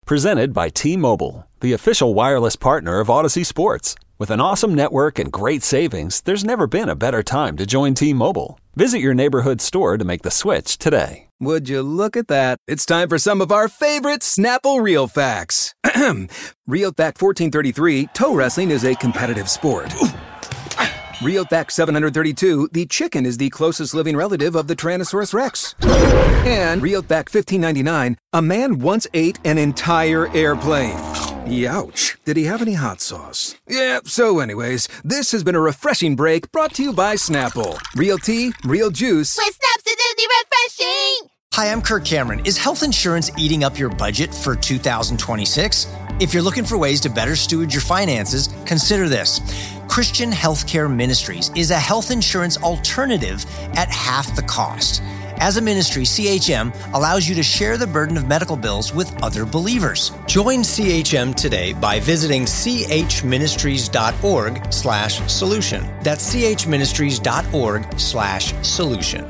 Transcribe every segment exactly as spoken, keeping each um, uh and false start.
Presented by T-Mobile, the official wireless partner of Odyssey Sports. With an awesome network and great savings, there's never been a better time to join T-Mobile. Visit your neighborhood store to make the switch today. Would you look at that? It's time for some of our favorite Snapple Real Facts. Real Fact fourteen thirty-three, toe wrestling is a competitive sport. Real Fact seven hundred thirty-two, the chicken is the closest living relative of the Tyrannosaurus Rex. And Real Fact fifteen ninety-nine, a man once ate an entire airplane. Youch. Did he have any hot sauce? Yeah, so anyways, this has been a refreshing break brought to you by Snapple. Real tea, real juice. With Snapsidity refreshing! Hi, I'm Kirk Cameron. Is health insurance eating up your budget for two thousand twenty-six? If you're looking for ways to better steward your finances, consider this. Christian Healthcare Ministries is a health insurance alternative at half the cost. As a ministry, C H M allows you to share the burden of medical bills with other believers. Join C H M today by visiting chministries.org slash solution. That's chministries.org slash solution.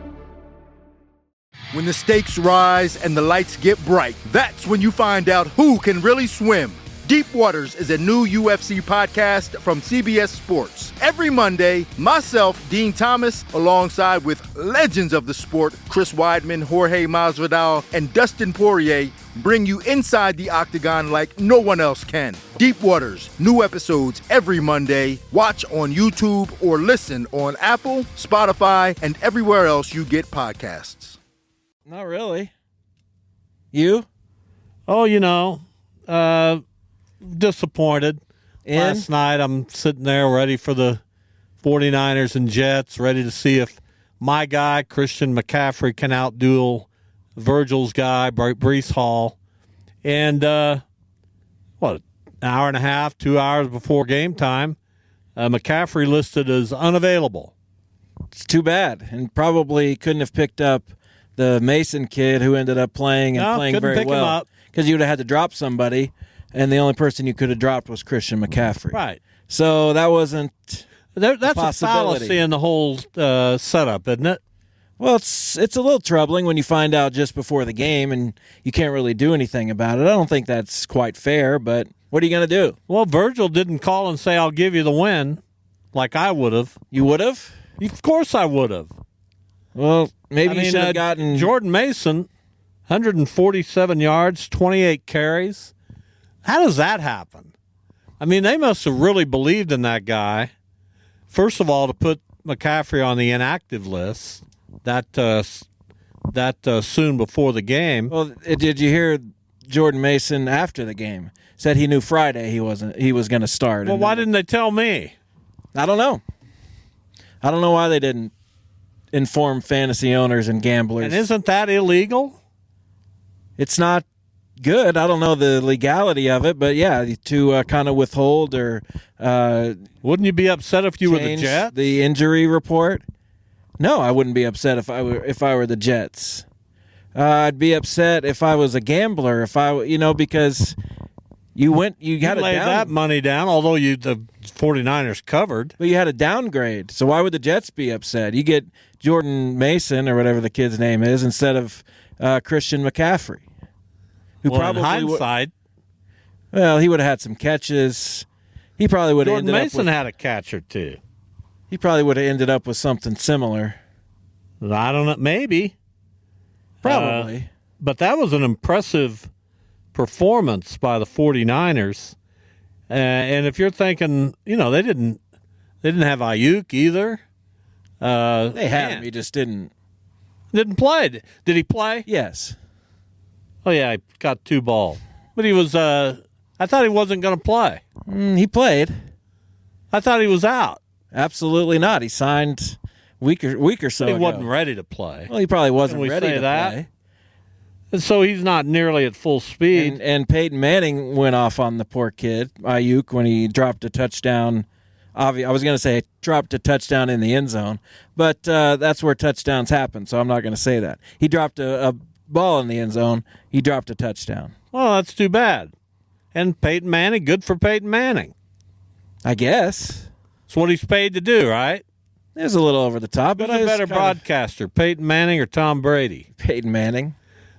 When the stakes rise and the lights get bright, that's when you find out who can really swim. Deep Waters is a new U F C podcast from C B S Sports. Every Monday, myself, Dean Thomas, alongside with legends of the sport, Chris Weidman, Jorge Masvidal, and Dustin Poirier, bring you inside the octagon like no one else can. Deep Waters, new episodes every Monday. Watch on YouTube or listen on Apple, Spotify, and everywhere else you get podcasts. Not really. You? Oh, you know, uh... disappointed. In? Last night I'm sitting there ready for the forty-niners and Jets, ready to see if my guy, Christian McCaffrey, can outduel Virgil's guy, Breece Hall. And, uh, what, an hour and a half, two hours before game time, uh, McCaffrey listed as unavailable. It's too bad. And probably couldn't have picked up the Mason kid who ended up playing and no, playing very pick well. Him up. Because you would have had to drop somebody. And the only person you could have dropped was Christian McCaffrey. Right. So that wasn't there, That's a, a fallacy in the whole uh, setup, isn't it? Well, it's it's a little troubling when you find out just before the game and you can't really do anything about it. I don't think that's quite fair, but what are you going to do? Well, Virgil didn't call and say, I'll give you the win, like I would have. You would have? Of course I would have. Well, maybe I you mean, should have uh, gotten... Jordan Mason, one hundred forty-seven yards, twenty-eight carries. How does that happen? I mean, they must have really believed in that guy. First of all, to put McCaffrey on the inactive list that uh, that uh, soon before the game. Well, did you hear Jordan Mason after the game said he knew Friday he wasn't he was going to start? Well, why didn't they tell me? I don't know. I don't know why they didn't inform fantasy owners and gamblers. And isn't that illegal? It's not good. I don't know the legality of it, but yeah, to uh, kind of withhold or uh, wouldn't you be upset if you were the Jets? The injury report? No, I wouldn't be upset if I were if I were the Jets. Uh, I'd be upset if I was a gambler. If I, you know, because you went, you got you to lay down, that money down. Although you the forty-niners covered, but you had a downgrade. So why would the Jets be upset? You get Jordan Mason or whatever the kid's name is instead of uh, Christian McCaffrey. Who well, probably in hindsight, w- well, he would have had some catches. He probably would have ended Mason up with, had a catch or two. He probably would have ended up with something similar. I don't know. Maybe. Probably. Uh, but that was an impressive performance by the forty-niners. Uh, and if you're thinking, you know, they didn't they didn't have Ayuk either. Uh, they had man. him. He just didn't. Didn't play. Did he play? Yes. Oh, yeah, he got two balls. But he was, uh, I thought he wasn't going to play. Mm, he played. I thought he was out. Absolutely not. He signed a week or, week or so But he ago. wasn't ready to play. Well, he probably wasn't Can we ready say to that? play. And so he's not nearly at full speed. And, and Peyton Manning went off on the poor kid, Ayuk, when he dropped a touchdown. Obvi- I was going to say dropped a touchdown in the end zone, but uh, that's where touchdowns happen, so I'm not going to say that. He dropped a, a ball in the end zone. He dropped a touchdown. Well, that's too bad. And Peyton Manning, good for Peyton Manning. I guess. It's what he's paid to do, right? It's a little over the top. Who's but a better kinda... broadcaster, Peyton Manning or Tom Brady? Peyton Manning.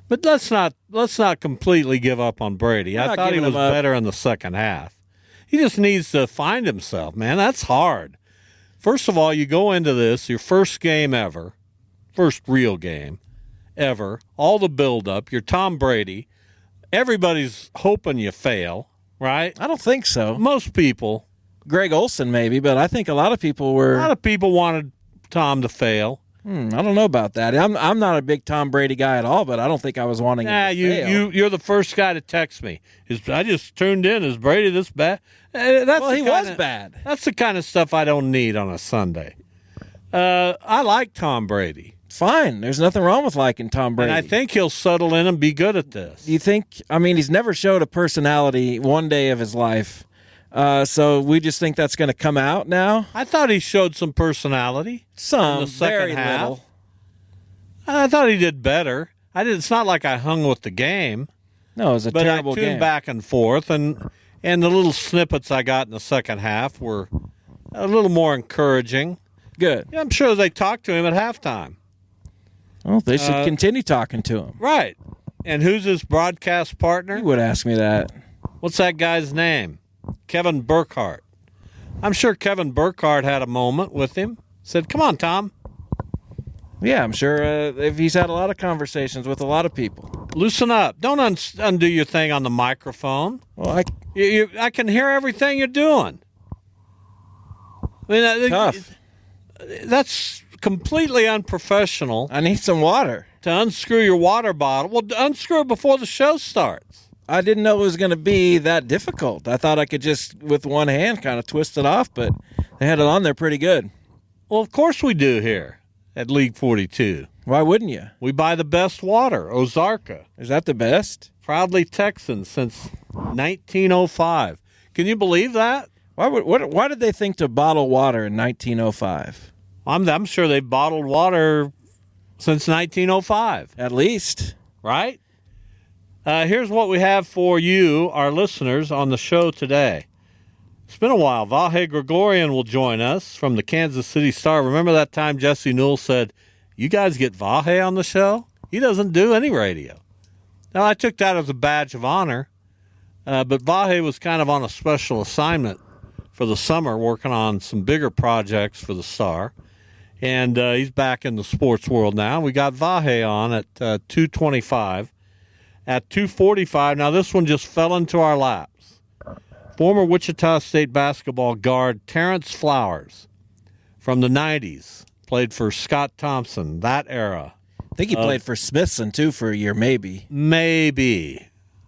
But let's not let's not completely give up on Brady. We're I not thought he giving was him up. better in the second half. He just needs to find himself, man. That's hard. First of all, you go into this, your first game ever, first real game ever, all the buildup, you're Tom Brady. Everybody's hoping you fail, right? I don't think so. Most people. Greg Olson maybe, but I think a lot of people were. A lot of people wanted Tom to fail. Hmm, I don't know about that. I'm I'm not a big Tom Brady guy at all, but I don't think I was wanting Nah, him to you, fail. you, you're the first guy to text me. Is, I just tuned in. Is Brady this bad? Uh, that's well, the he kinda, was bad. That's the kind of stuff I don't need on a Sunday. Uh, I like Tom Brady. Fine. There's nothing wrong with liking Tom Brady. And I think he'll settle in and be good at this. Do you think, I mean, he's never showed a personality one day of his life. Uh, so we just think that's going to come out now? I thought he showed some personality. Some, in the second very half. little. I thought he did better. I did. It's not like I hung with the game, No, it was a but terrible I tuned game. back and forth, and and the little snippets I got in the second half were a little more encouraging. Good. Yeah, I'm sure they talked to him at halftime. Well, they should Uh, continue talking to him. Right. And who's his broadcast partner? You would ask me that. What's that guy's name? Kevin Burkhardt. I'm sure Kevin Burkhardt had a moment with him. Said, "Come on, Tom. Yeah, I'm sure uh, if he's had a lot of conversations with a lot of people. Loosen up. Don't un- undo your thing on the microphone. Well, I, You, you, I can hear everything you're doing." I mean, uh, tough. that's completely unprofessional I need some water. to unscrew your water bottle. Well, unscrew it before the show starts. I didn't know it was going to be that difficult. I thought I could just, with one hand, kind of twist it off, but they had it on there pretty good. Well, of course we do here at League forty-two. Why wouldn't you? We buy the best water, Ozarka. Is that the best? Proudly Texan since nineteen oh five. Can you believe that? Why would what? Why did they think to bottle water in nineteen oh five? I'm, I'm sure they've bottled water since nineteen oh five, At least. right? Uh, here's what we have for you, our listeners, on the show today. It's been a while. Vahe Gregorian will join us from the Kansas City Star. Remember that time Jesse Newell said, "You guys get Vahe on the show?" He doesn't do any radio. Now, I took that as a badge of honor, uh, but Vahe was kind of on a special assignment for the summer, working on some bigger projects for the Star. And uh, he's back in the sports world now. We got Vahe on at uh, two twenty-five. At two forty-five, now this one just fell into our laps. Former Wichita State basketball guard Terrence Flowers from the nineties played for Scott Thompson, that era. I think he Uh, played for Smithson, too, for a year, maybe. Maybe.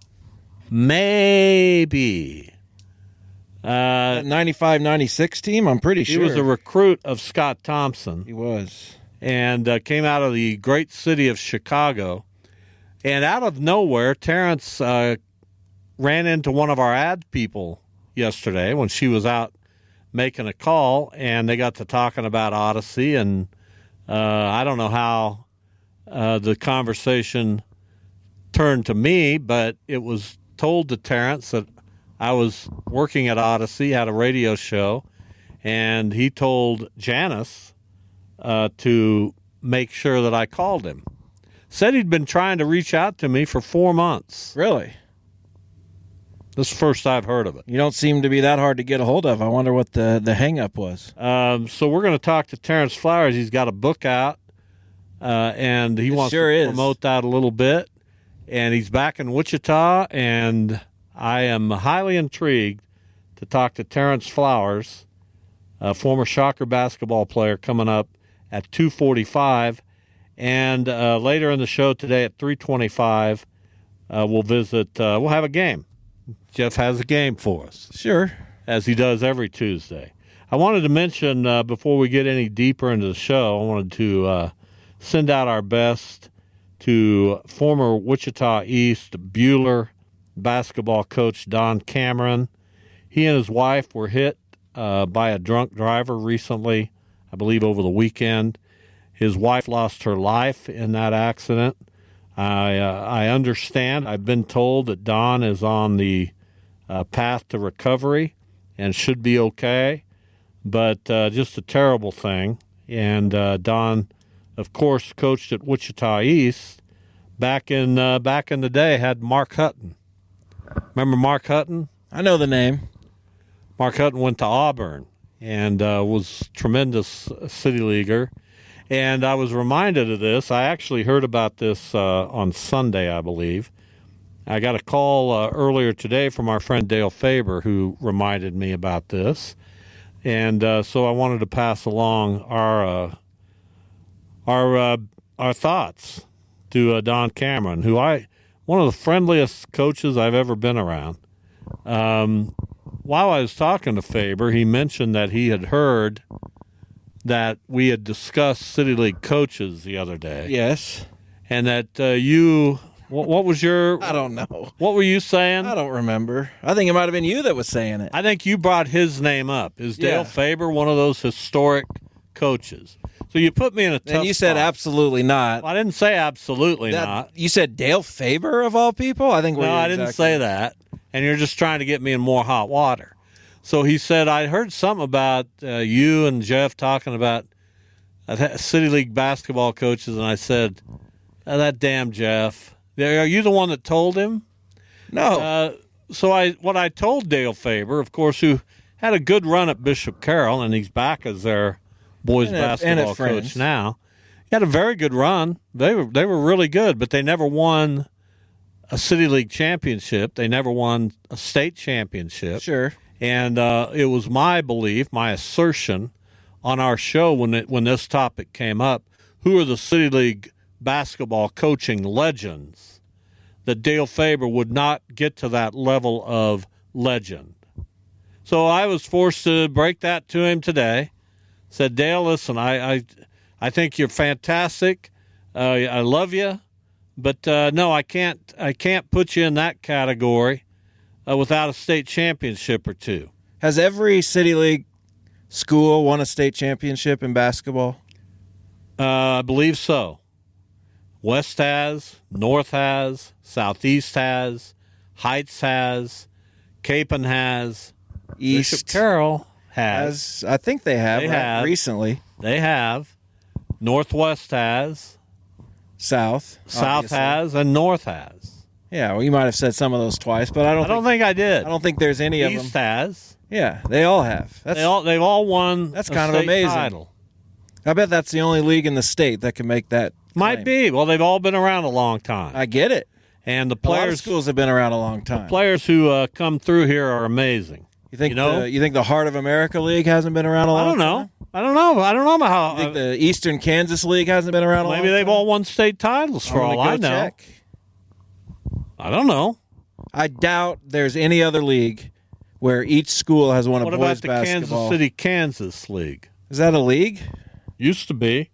Maybe. Uh, That ninety-five ninety-six team, I'm pretty he sure. was a recruit of Scott Thompson He was. and uh, came out of the great city of Chicago. And out of nowhere, Terrence uh, ran into one of our ad people yesterday when she was out making a call, and they got to talking about Odyssey. And uh, I don't know how uh, the conversation turned to me, but it was told to Terrence that I was working at Odyssey, had a radio show, and he told Janice uh, to make sure that I called him. Said he'd been trying to reach out to me for four months. Really? This is the first I've heard of it. You don't seem to be that hard to get a hold of. I wonder what the, the hang-up was. Um, so we're going to talk to Terrence Flowers. He's got a book out, uh, and he It wants sure to is. promote that a little bit. And he's back in Wichita, and I am highly intrigued to talk to Terrence Flowers, a former Shocker basketball player, coming up at two forty-five. And uh, later in the show today at three twenty-five, uh, we'll visit, uh, we'll have a game. Jeff has a game for us, Sure. as he does every Tuesday. I wanted to mention, uh, before we get any deeper into the show, I wanted to uh, send out our best to former Wichita East Buhler basketball coach Don Cameron. He and his wife were hit uh, by a drunk driver recently, I believe over the weekend. His wife lost her life in that accident. I uh, I understand. I've been told that Don is on the uh, path to recovery and should be okay, but uh, just a terrible thing. And uh, Don, of course, coached at Wichita East, back in uh, back in the day had Mark Hutton. Remember Mark Hutton? I know the name. Mark Hutton went to Auburn and uh, was tremendous city leaguer. And I was reminded of this. I actually heard about this uh, on Sunday, I believe. I got a call uh, earlier today from our friend Dale Faber, who reminded me about this. And uh, so I wanted to pass along our uh, our uh, our thoughts to uh, Don Cameron, who I one of the friendliest coaches I've ever been around. Um, while I was talking to Faber, he mentioned that he had heard that we had discussed City League coaches the other day. Yes. And that uh, you, what, what was your... I don't know. What were you saying? I don't remember. I think it might have been you that was saying it. I think you brought his name up. Is Dale Yeah. Faber one of those historic coaches? So you put me in a tough And you said spot. absolutely not. Well, I didn't say absolutely That- not. You said Dale Faber of all people? I think. No, we're I didn't exactly- say that. And you're just trying to get me in more hot water. So he said, I heard something about uh, you and Jeff talking about uh, City League basketball coaches, and I said, oh, that damn Jeff. Are you the one that told him? No. Uh, so I, what I told Dale Faber, of course, who had a good run at Bishop Carroll, and he's back as their boys And at- and at basketball Friends. coach now. He had a very good run. They were they were really good, but they never won a City League championship. They never won a state championship. Sure. And uh, it was my belief, my assertion on our show when it, when this topic came up, who are the City League basketball coaching legends, that Dale Faber would not get to that level of legend. So I was forced to break that to him today. Said, Dale, listen, I I, I think you're fantastic. Uh, I love you. But uh, no, I can't. I can't put you in that category uh, without a state championship or two. Has every City League school won a state championship in basketball? Uh, I believe so. West has, North has, Southeast has, Heights has, Capon has, East Bishop Carroll has. has. I think they have. They right? have. recently. They have. Northwest has, South. South obviously. has, and North has. Yeah, well, you might have said some of those twice, but I don't. I don't think, think I did. I don't think there's any of East them. has. Yeah, they all have. That's. They all they've all won. That's a kind of state amazing. Title. I bet that's the only league in the state that can make that. Might claim. be. Well, they've all been around a long time, I get it. and the A lot of players schools have been around a long time. players who uh, come through here are amazing. You think you know? the, you think the Heart of America League hasn't been around a long I time? don't know. I don't know. I don't know about how. You think the Eastern Kansas League hasn't been around a long maybe time? they've all won state titles for I'm all gonna I go know. check. I don't know. I doubt there's any other league where each school has won a What boys about the basketball. Kansas City, Kansas League? Is that a league? Used to be.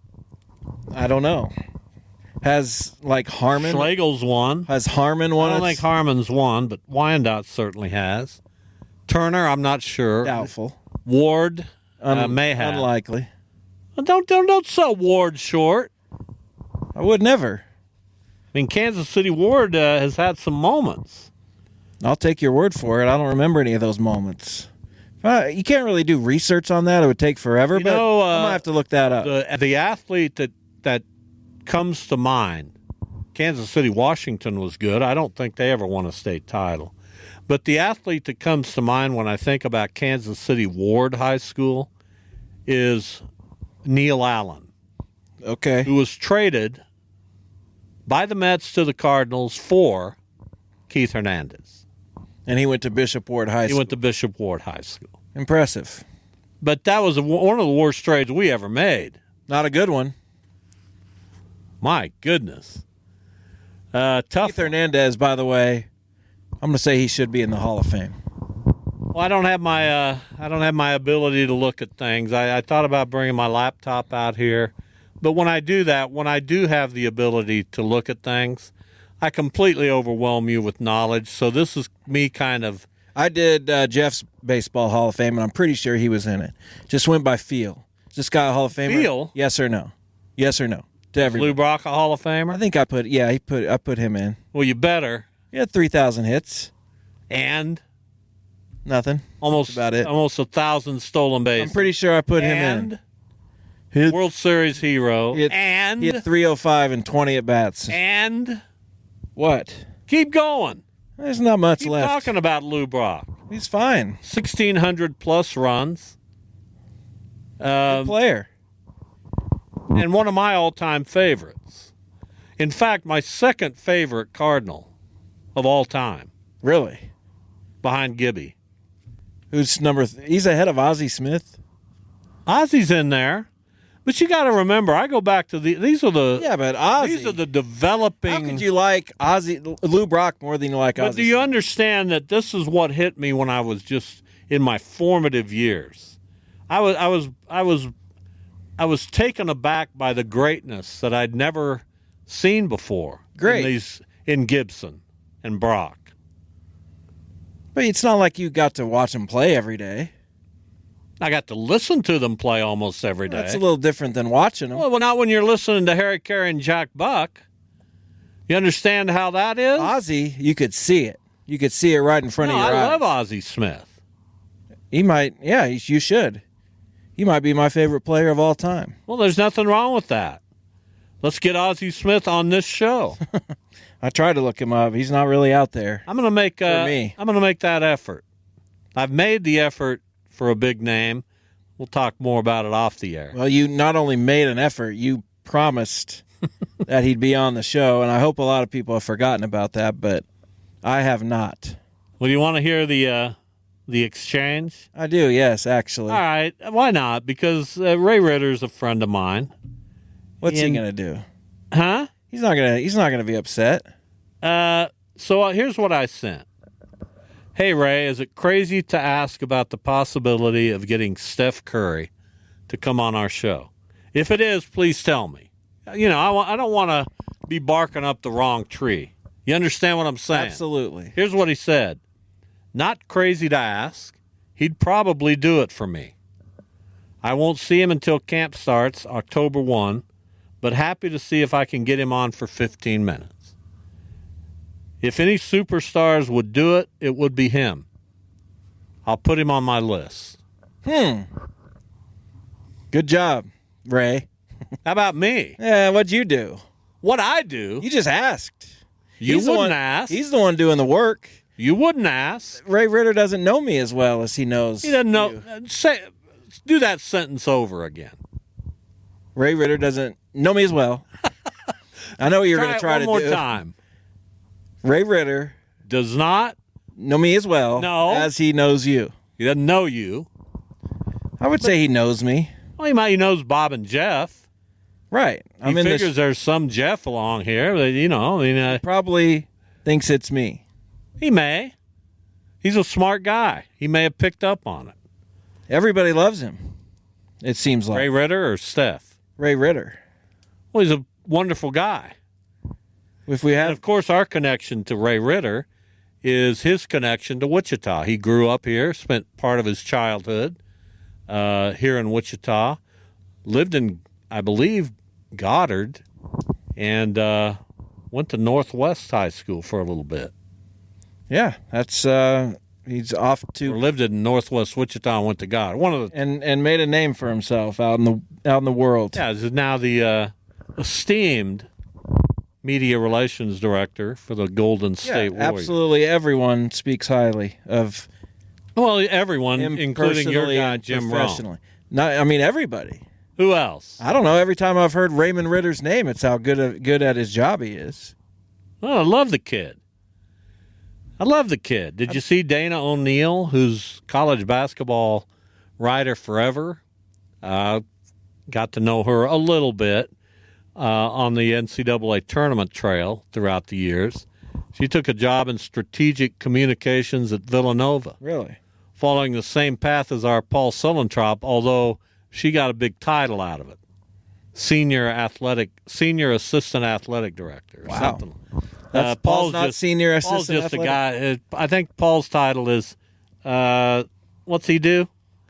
I don't know. Has like Harmon? Schlegel's won. Has Harmon I won? don't its- think Harmon's won, but Wyandotte certainly has. Turner, I'm not sure. Doubtful. Ward uh, Un- may have. Unlikely. Don't don't don't sell Ward short. I would never. I mean, Kansas City Ward uh, has had some moments. I'll take your word for it. I don't remember any of those moments. Uh, you can't really do research on that. It would take forever. You but know, uh, I'm gonna have to look that up. The the athlete that that comes to mind, Kansas City, Washington was good. I don't think they ever won a state title. But the athlete that comes to mind when I think about Kansas City Ward High School is Neil Allen, Okay. who was traded by the Mets to the Cardinals for Keith Hernandez. And he went to Bishop Ward High He School. went to Bishop Ward High School. Impressive. But that was one of the worst trades we ever made. Not a good one. My goodness. Uh, tough. Keith Hernandez, by the way, I'm going to say he should be in the Hall of Fame. Well, I don't have my uh, I don't have my ability to look at things. I, I thought about bringing my laptop out here, but when I do that, when I do have the ability to look at things, I completely overwhelm you with knowledge. So this is me kind of. I did uh, Jeff's Baseball Hall of Fame, and I'm pretty sure he was in it. Just went by feel. Is this guy a Hall of Famer? Feel? Yes or no? Yes or no? To Lou everybody. Brock, a Hall of Famer. I think I put, yeah, he put, I put him in. Well, you better. He had three thousand hits. And Nothing. almost That's about it. almost a thousand stolen bases. I'm pretty sure I put him and in. Hit, World Series hero, hit, and hit three oh five and twenty at bats. and What? keep going. There's not much Keep left. talking about Lou Brock. He's fine. sixteen hundred plus runs. Good Um, player. and one of my all-time favorites. In fact, my second favorite Cardinal of all time, Really? behind Gibby. Who's number? Th- he's ahead of Ozzie Smith. Ozzy's in there, but you got to remember, I go back to the. These are the. Yeah, but Ozzie. These are the developing. How could you like Ozzie, Lou Brock more than you like But Ozzie do you Smith? understand that this is what hit me when I was just in my formative years? I was, I was, I was, I was taken aback by the greatness that I'd never seen before. Great. in these in Gibson and Brock. But it's not like you got to watch him play every day. I got to listen to them play almost every day. That's a little different than watching them. Well, not when you're listening to Harry Carey and Jack Buck. You understand how that is? Ozzie, you could see it. You could see it right in front no, of your I eyes. love Ozzie Smith. He might, yeah, you you should. He might be my favorite player of all time. Well, there's nothing wrong with that. Let's get Ozzie Smith on this show. I tried to look him up. He's not really out there. I'm going to make uh, For me. I'm going to make that effort. I've made the effort for a big name. We'll talk more about it off the air. Well, you not only made an effort, you promised that he'd be on the show, and I hope a lot of people have forgotten about that, but I have not. Well, you want to hear the uh, the exchange? I do, yes, actually. All right. Why not? Because uh, Ray Ritter's a friend of mine. What's And- he gonna do? Huh? He's not gonna. He's not gonna be upset. Uh, so uh, here's what I sent. Hey, Ray, is it crazy to ask about the possibility of getting Steph Curry to come on our show? If it is, please tell me. You know, I, wa- I don't want to be barking up the wrong tree. You understand what I'm saying? Absolutely. Here's what he said. Not crazy to ask. He'd probably do it for me. I won't see him until camp starts, October first, but happy to see if I can get him on for fifteen minutes. If any superstars would do it, it would be him. I'll put him on my list. Hmm. Good job, Ray. How about me? Yeah, what'd you do? What I do, You just asked. you He's the wouldn't one- ask. He's the one doing the work. You wouldn't ask. Ray Ritter doesn't know me as well as he knows. He doesn't know. you. uh, Say, do that sentence over again. Ray Ritter doesn't know me as well. I know what you're going Try to it try one to more do. time. Ray Ritter Does not. know me as well No. as he knows you. He doesn't know you. I would say he knows me. Well, he might. He knows Bob and Jeff. Right. He I'm in figures this. there's some Jeff along here. But, you know, I mean, uh, Probably thinks it's me. he may. He's a smart guy. He may have picked up on it. Everybody loves him. It seems like Ray Ritter or Steph? Ray Ritter. Well, he's a wonderful guy. If we And have of course, our connection to Ray Ritter is his connection to Wichita. He grew up here, spent part of his childhood uh, here in Wichita, lived in, I believe, Goddard, and uh, went to Northwest High School for a little bit. yeah, that's uh he's off Or to lived in Northwest Wichita and went to Goddard. One of the and and made a name for himself out in the out in the world. yeah, is now the uh, esteemed media relations director for the Golden Yeah, State Warriors. absolutely everyone speaks highly of Well, everyone, him including your personally guy and Jim Rome. professionally. Not, I mean everybody. Who else? I don't know. Every time I've heard Raymond Ritter's name, it's how good a, good at his job he is. Oh, I love the kid. I love the kid. Did you see Dana O'Neill, who's college basketball writer forever? Uh, got to know her a little bit uh, on the N C double A tournament trail throughout the years. She took a job in strategic communications at Villanova, Really? following the same path as our Paul Sulentrop, although she got a big title out of it. Senior athletic, senior assistant athletic director or Wow. something. That's, Paul's not senior Paul's assistant just a athletic? guy. uh, I think Paul's title is, uh, what's he do?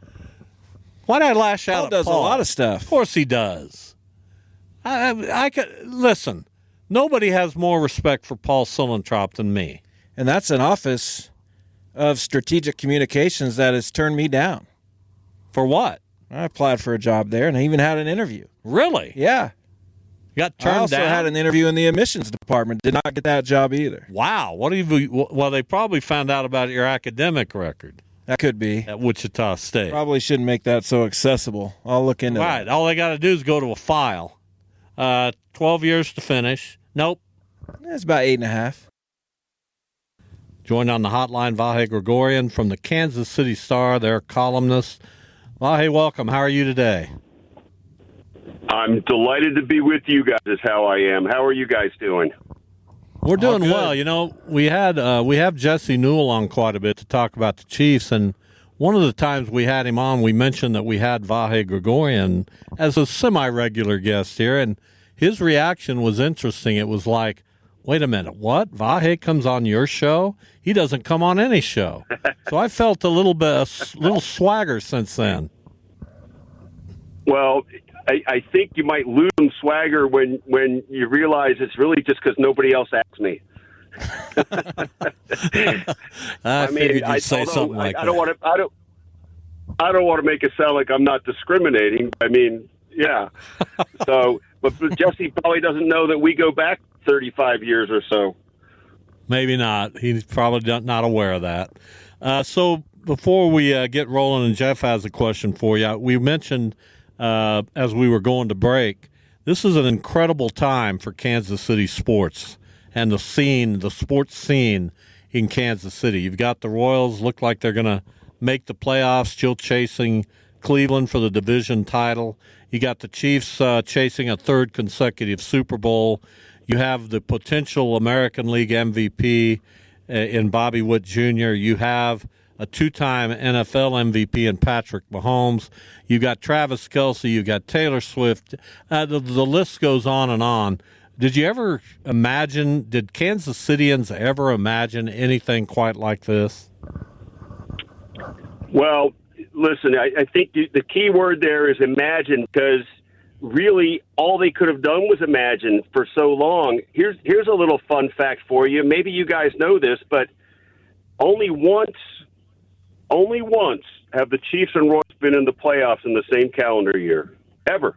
Why did I lash out Paul at does Paul? a lot of stuff. Of course he does. I, I, I could listen. Nobody has more respect for Paul Sulentrop than me. And that's an office of strategic communications that has turned me down. For what? I applied for a job there, and I even had an interview. Really? Yeah. Got turned I also down? had an interview in the admissions department. Did not get that job either. Wow. What have you? Well, they probably found out about your academic record That could be. at Wichita State. Probably shouldn't make that so accessible. I'll look into Right. that. All they got to do is go to a file. Uh, Twelve years to finish. Nope. It's about eight and a half. Joined on the hotline, Vahe Gregorian from the Kansas City Star, their columnist. Vahe, welcome. How are you today? I'm delighted to be with you guys, is how I am. How are you guys doing? We're doing good. well. You know, we had uh, we have Jesse Newell on quite a bit to talk about the Chiefs, and one of the times we had him on, we mentioned that we had Vahe Gregorian as a semi-regular guest here, and his reaction was interesting. It was like, wait a minute, what? Vahe comes on your show? He doesn't come on any show. So I felt a little bit, a little swagger since then. Well, I, I think you might lose some swagger when, when you realize it's really just because nobody else asked me. I, I mean, figured you'd I, say although something I, like I don't that. want to. I don't. I don't want to make it sound like I'm not discriminating. I mean, yeah. So, but, but Jesse probably doesn't know that we go back thirty-five years or so. Maybe not. He's probably not not aware of that. Uh, so before we uh, get rolling, and Jeff has a question for you. We mentioned uh, as we were going to break, this is an incredible time for Kansas City sports and the scene, the sports scene in Kansas City. You've got the Royals look like they're going to make the playoffs, still chasing Cleveland for the division title. You got the Chiefs uh, chasing a third consecutive Super Bowl. You have the potential American League M V P uh, in Bobby Witt Junior You have a two-time N F L M V P in Patrick Mahomes. You got Travis Kelce. You got Taylor Swift. Uh, the, the list goes on and on. Did you ever imagine, did Kansas Cityans ever imagine anything quite like this? Well, listen, I, I think you, the key word there is imagine, because really all they could have done was imagine for so long. Here's here's a little fun fact for you. Maybe you guys know this, but only once, only once have the Chiefs and Royals been in the playoffs in the same calendar year, ever.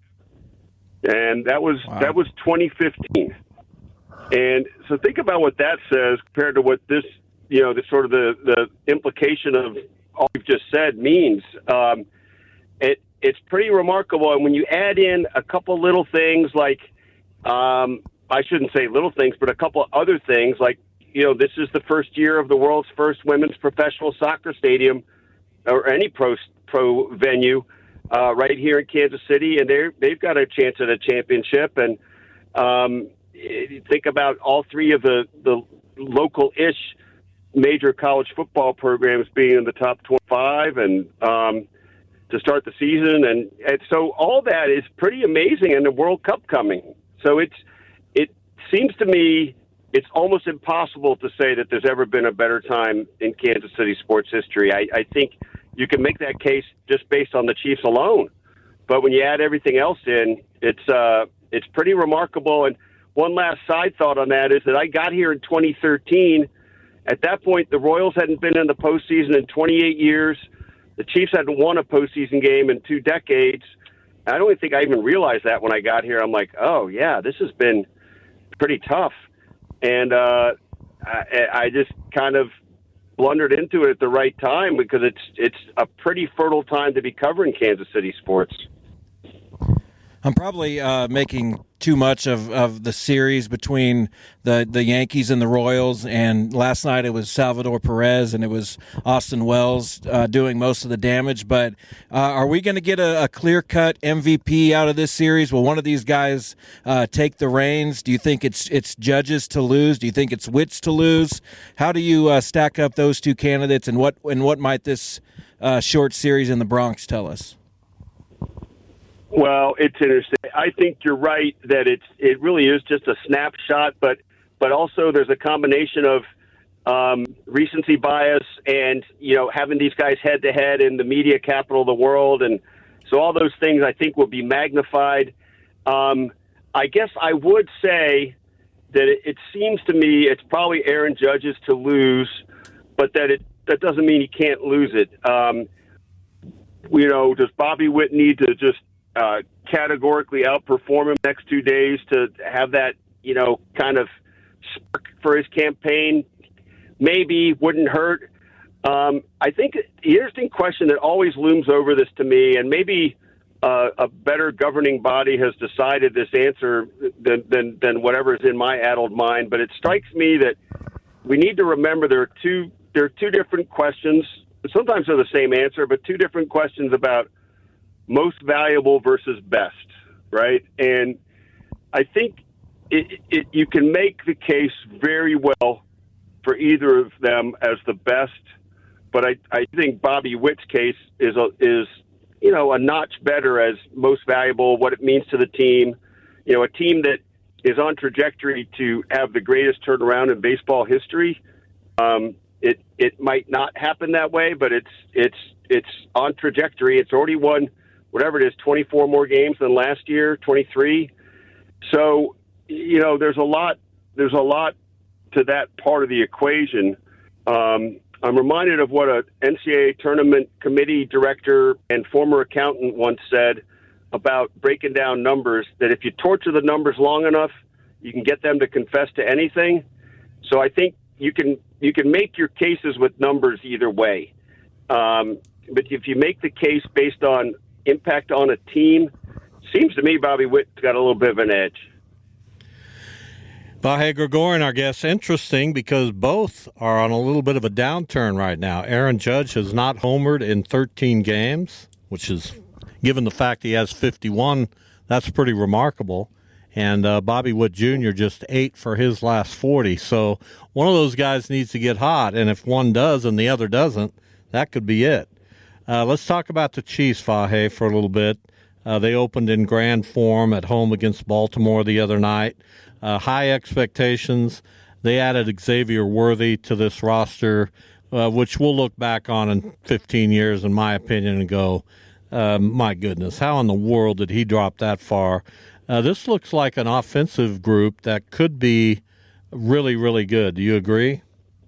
And that was Wow. that was twenty fifteen. And so think about what that says compared to what this, you know, the sort of the, the implication of all you've just said means. Um, it it's pretty remarkable. And when you add in a couple little things like, um, I shouldn't say little things, but a couple other things like, you know, this is the first year of the world's first women's professional soccer stadium or any pro pro venue uh, right here in Kansas City, and they they've got a chance at a championship. And um, you think about all three of the the local-ish major college football programs being in the top twenty-five, and um, to start the season, and, and so all that is pretty amazing, and the World Cup coming. So it's it seems to me it's almost impossible to say that there's ever been a better time in Kansas City sports history. I, I think you can make that case just based on the Chiefs alone, but when you add everything else in, it's uh, it's pretty remarkable. And one last side thought on that is that I got here in twenty thirteen. At that point, the Royals hadn't been in the postseason in twenty-eight years. The Chiefs hadn't won a postseason game in two decades. I don't even think I even realized that when I got here. I'm like, oh, yeah, this has been pretty tough. And uh, I, I just kind of blundered into it at the right time because it's it's a pretty fertile time to be covering Kansas City sports. I'm probably uh, making too much of, of the series between the, the Yankees and the Royals, and last night it was Salvador Perez and it was Austin Wells uh, doing most of the damage. But uh, are we going to get a, a clear-cut M V P out of this series? Will one of these guys uh, take the reins? Do you think it's it's Judges to lose? Do you think it's Witts to lose? How do you uh, stack up those two candidates, and what and what might this uh, short series in the Bronx tell us? Well, it's interesting. I think you're right that it's it really is just a snapshot, but but also there's a combination of um, recency bias and, you know, having these guys head to head in the media capital of the world, and so all those things I think will be magnified. Um, I guess I would say that it, it seems to me it's probably Aaron Judge's to lose, but that it that doesn't mean he can't lose it. Um, you know, does Bobby Witt need to just uh, categorically outperform him next two days to have that, you know, kind of spark for his campaign? Maybe, wouldn't hurt. Um, I think the interesting question that always looms over this to me, and maybe uh, a better governing body has decided this answer than, than, than whatever is in my addled mind, but it strikes me that we need to remember there are two there are two different questions. Sometimes they're the same answer, but two different questions about most valuable versus best, right? And I think it, it, you can make the case very well for either of them as the best, but I, I think Bobby Witt's case is a, is you know a notch better as most valuable, what it means to the team. You know, a team that is on trajectory to have the greatest turnaround in baseball history. Um, it it might not happen that way, but it's it's it's on trajectory. It's already won whatever it is, twenty-four more games than last year, twenty-three. So you know, there's a lot there's a lot to that part of the equation. Um, I'm reminded of what a N C double A tournament committee director and former accountant once said about breaking down numbers, that if you torture the numbers long enough, you can get them to confess to anything. So I think you can you can make your cases with numbers either way. Um, but if you make the case based on impact on a team, seems to me Bobby Witt's got a little bit of an edge. Vahe Gregorian, our guest. Interesting because both are on a little bit of a downturn right now. Aaron Judge has not homered in thirteen games, which is, given the fact he has fifty-one, that's pretty remarkable. And uh, Bobby Witt Junior just eight for his last forty. So one of those guys needs to get hot, and if one does and the other doesn't, that could be it. Uh, let's talk about the Chiefs, Vahe, for a little bit. Uh, they opened in grand form at home against Baltimore the other night. Uh, high expectations. They added Xavier Worthy to this roster, uh, which we'll look back on in fifteen years, in my opinion, and go, uh, my goodness, how in the world did he drop that far? Uh, this looks like an offensive group that could be really, really good. Do you agree?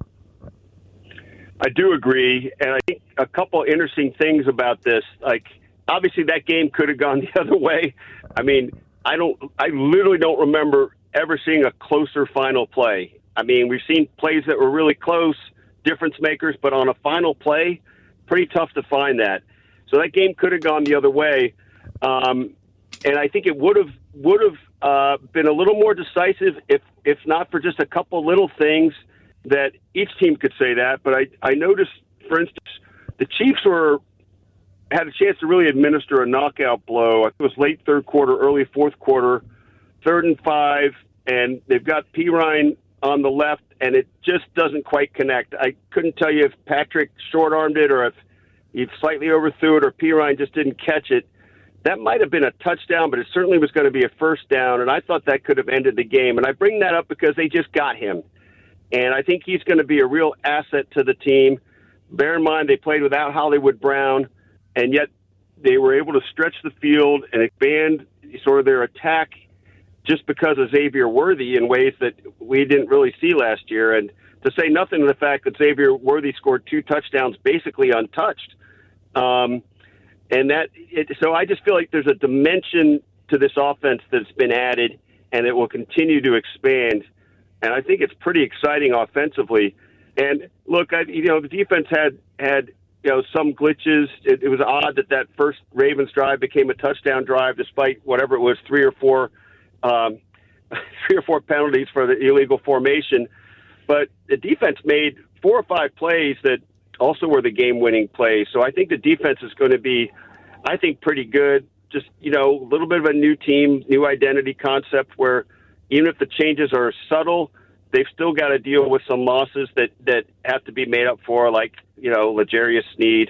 I do agree, and I think a couple interesting things about this. Like, obviously, that game could have gone the other way. I mean, I don't. I literally don't remember ever seeing a closer final play. I mean, we've seen plays that were really close, difference makers, but on a final play, pretty tough to find that. So that game could have gone the other way, um, and I think it would have would have uh, been a little more decisive if if not for just a couple little things that each team could say that. But I I noticed, for instance, the Chiefs were had a chance to really administer a knockout blow. I think it was late third quarter, early fourth quarter, third and five, and they've got Pirine on the left, and it just doesn't quite connect. I couldn't tell you if Patrick short-armed it or if he slightly overthrew it or Pirine just didn't catch it. That might have been a touchdown, but it certainly was going to be a first down, and I thought that could have ended the game. And I bring that up because they just got him, and I think he's going to be a real asset to the team. Bear in mind, they played without Hollywood Brown, and yet they were able to stretch the field and expand sort of their attack just because of Xavier Worthy in ways that we didn't really see last year. And to say nothing of the fact that Xavier Worthy scored two touchdowns basically untouched. Um, and that, it, so I just feel like there's a dimension to this offense that's been added, and it will continue to expand. And I think it's pretty exciting offensively. And look, I, you know, the defense had, had, you know, some glitches. It, it was odd that that first Ravens drive became a touchdown drive, despite whatever it was, three or four, um, three or four penalties for the illegal formation. But the defense made four or five plays that also were the game-winning plays. So I think the defense is going to be, I think, pretty good. Just, you know, a little bit of a new team, new identity concept where even if the changes are subtle, they've still got to deal with some losses that, that have to be made up for, like, you know, L'Jarius Sneed.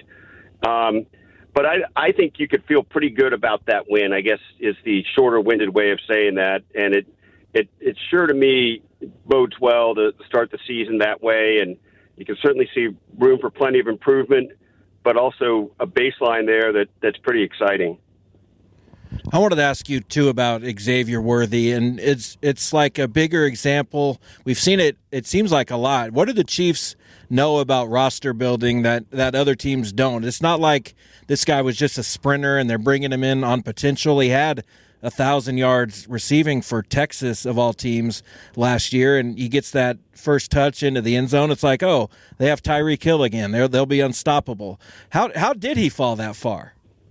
Um, but I, I think you could feel pretty good about that win, I guess, is the shorter-winded way of saying that. And it, it, it sure to me bodes well to start the season that way. And you can certainly see room for plenty of improvement, but also a baseline there that, that's pretty exciting. I wanted to ask you too about Xavier Worthy, and it's it's like a bigger example. We've seen it. It seems like a lot. What do the Chiefs know about roster building that, that other teams don't? It's not like this guy was just a sprinter and they're bringing him in on potential. He had a thousand yards receiving for Texas of all teams last year, and he gets that first touch into the end zone. It's like, oh, they have Tyreek Hill again. They're, they'll be unstoppable. How how did he fall that far?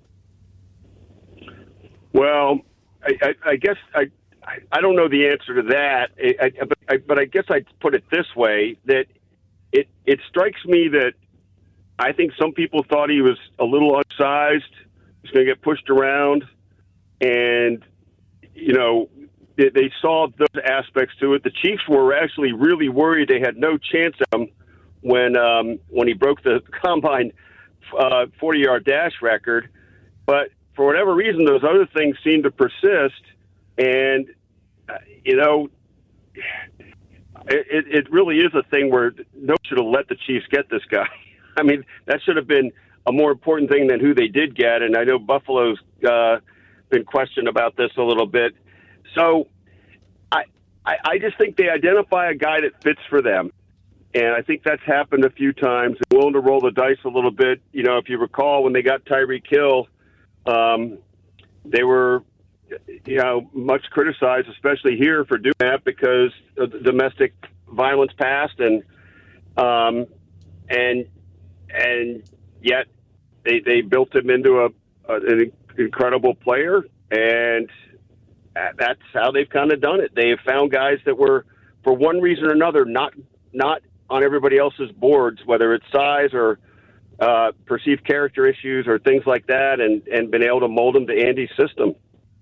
Well, I, I, I guess I I don't know the answer to that, I, I, but, I, but I guess I'd put it this way, that it, it strikes me that I think some people thought he was a little undersized, he was going to get pushed around, and, you know, they, they saw those aspects to it. The Chiefs were actually really worried they had no chance of him when, um, when he broke the combine uh, forty-yard dash record, but for whatever reason, those other things seem to persist, and uh, you know, it, it really is a thing where no one should have let the Chiefs get this guy. I mean, that should have been a more important thing than who they did get, and I know Buffalo's uh, been questioned about this a little bit. So, I, I I just think they identify a guy that fits for them, and I think that's happened a few times. They're willing to roll the dice a little bit. You know, if you recall when they got Tyreek Hill, Um, they were, you know, much criticized, especially here, for doing that because of the domestic violence past, and um, and and yet they they built him into a, a an incredible player, and that's how they've kind of done it. They have found guys that were, for one reason or another, not not on everybody else's boards, whether it's size or Uh, perceived character issues or things like that, and, and been able to mold them to Andy's system.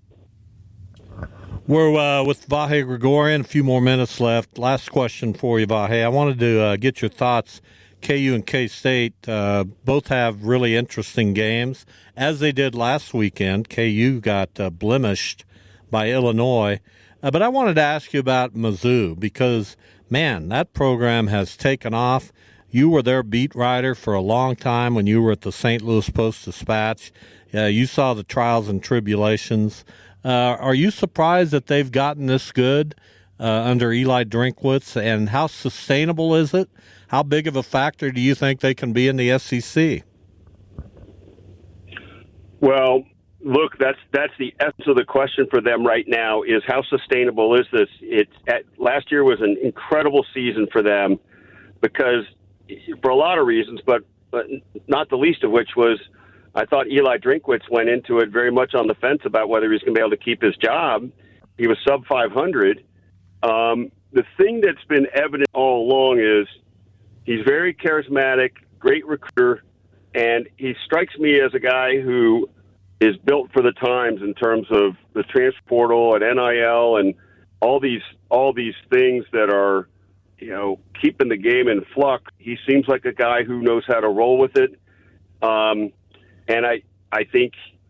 We're uh, with Vahe Gregorian. A few more minutes left. Last question for you, Vahe. I wanted to uh, get your thoughts. K U and K-State uh, both have really interesting games, as they did last weekend. K U got uh, blemished by Illinois. Uh, but I wanted to ask you about Mizzou because, man, that program has taken off. You were their beat writer for a long time when you were at the Saint Louis Post-Dispatch. Uh, you saw the trials and tribulations. Uh, are you surprised that they've gotten this good uh, under Eli Drinkwitz, and how sustainable is it? How big of a factor do you think they can be in the S E C? Well, look, that's that's the essence of the question for them right now, is how sustainable is this? It's at, last year was an incredible season for them because – for a lot of reasons, but, but not the least of which was I thought Eli Drinkwitz went into it very much on the fence about whether he was going to be able to keep his job. He was sub five hundred. Um, the thing that's been evident all along is he's very charismatic, great recruiter, and he strikes me as a guy who is built for the times in terms of the transfer portal and N I L and all these all these things that are, you know, keeping the game in flux. He seems like a guy who knows how to roll with it. Um, and I, I think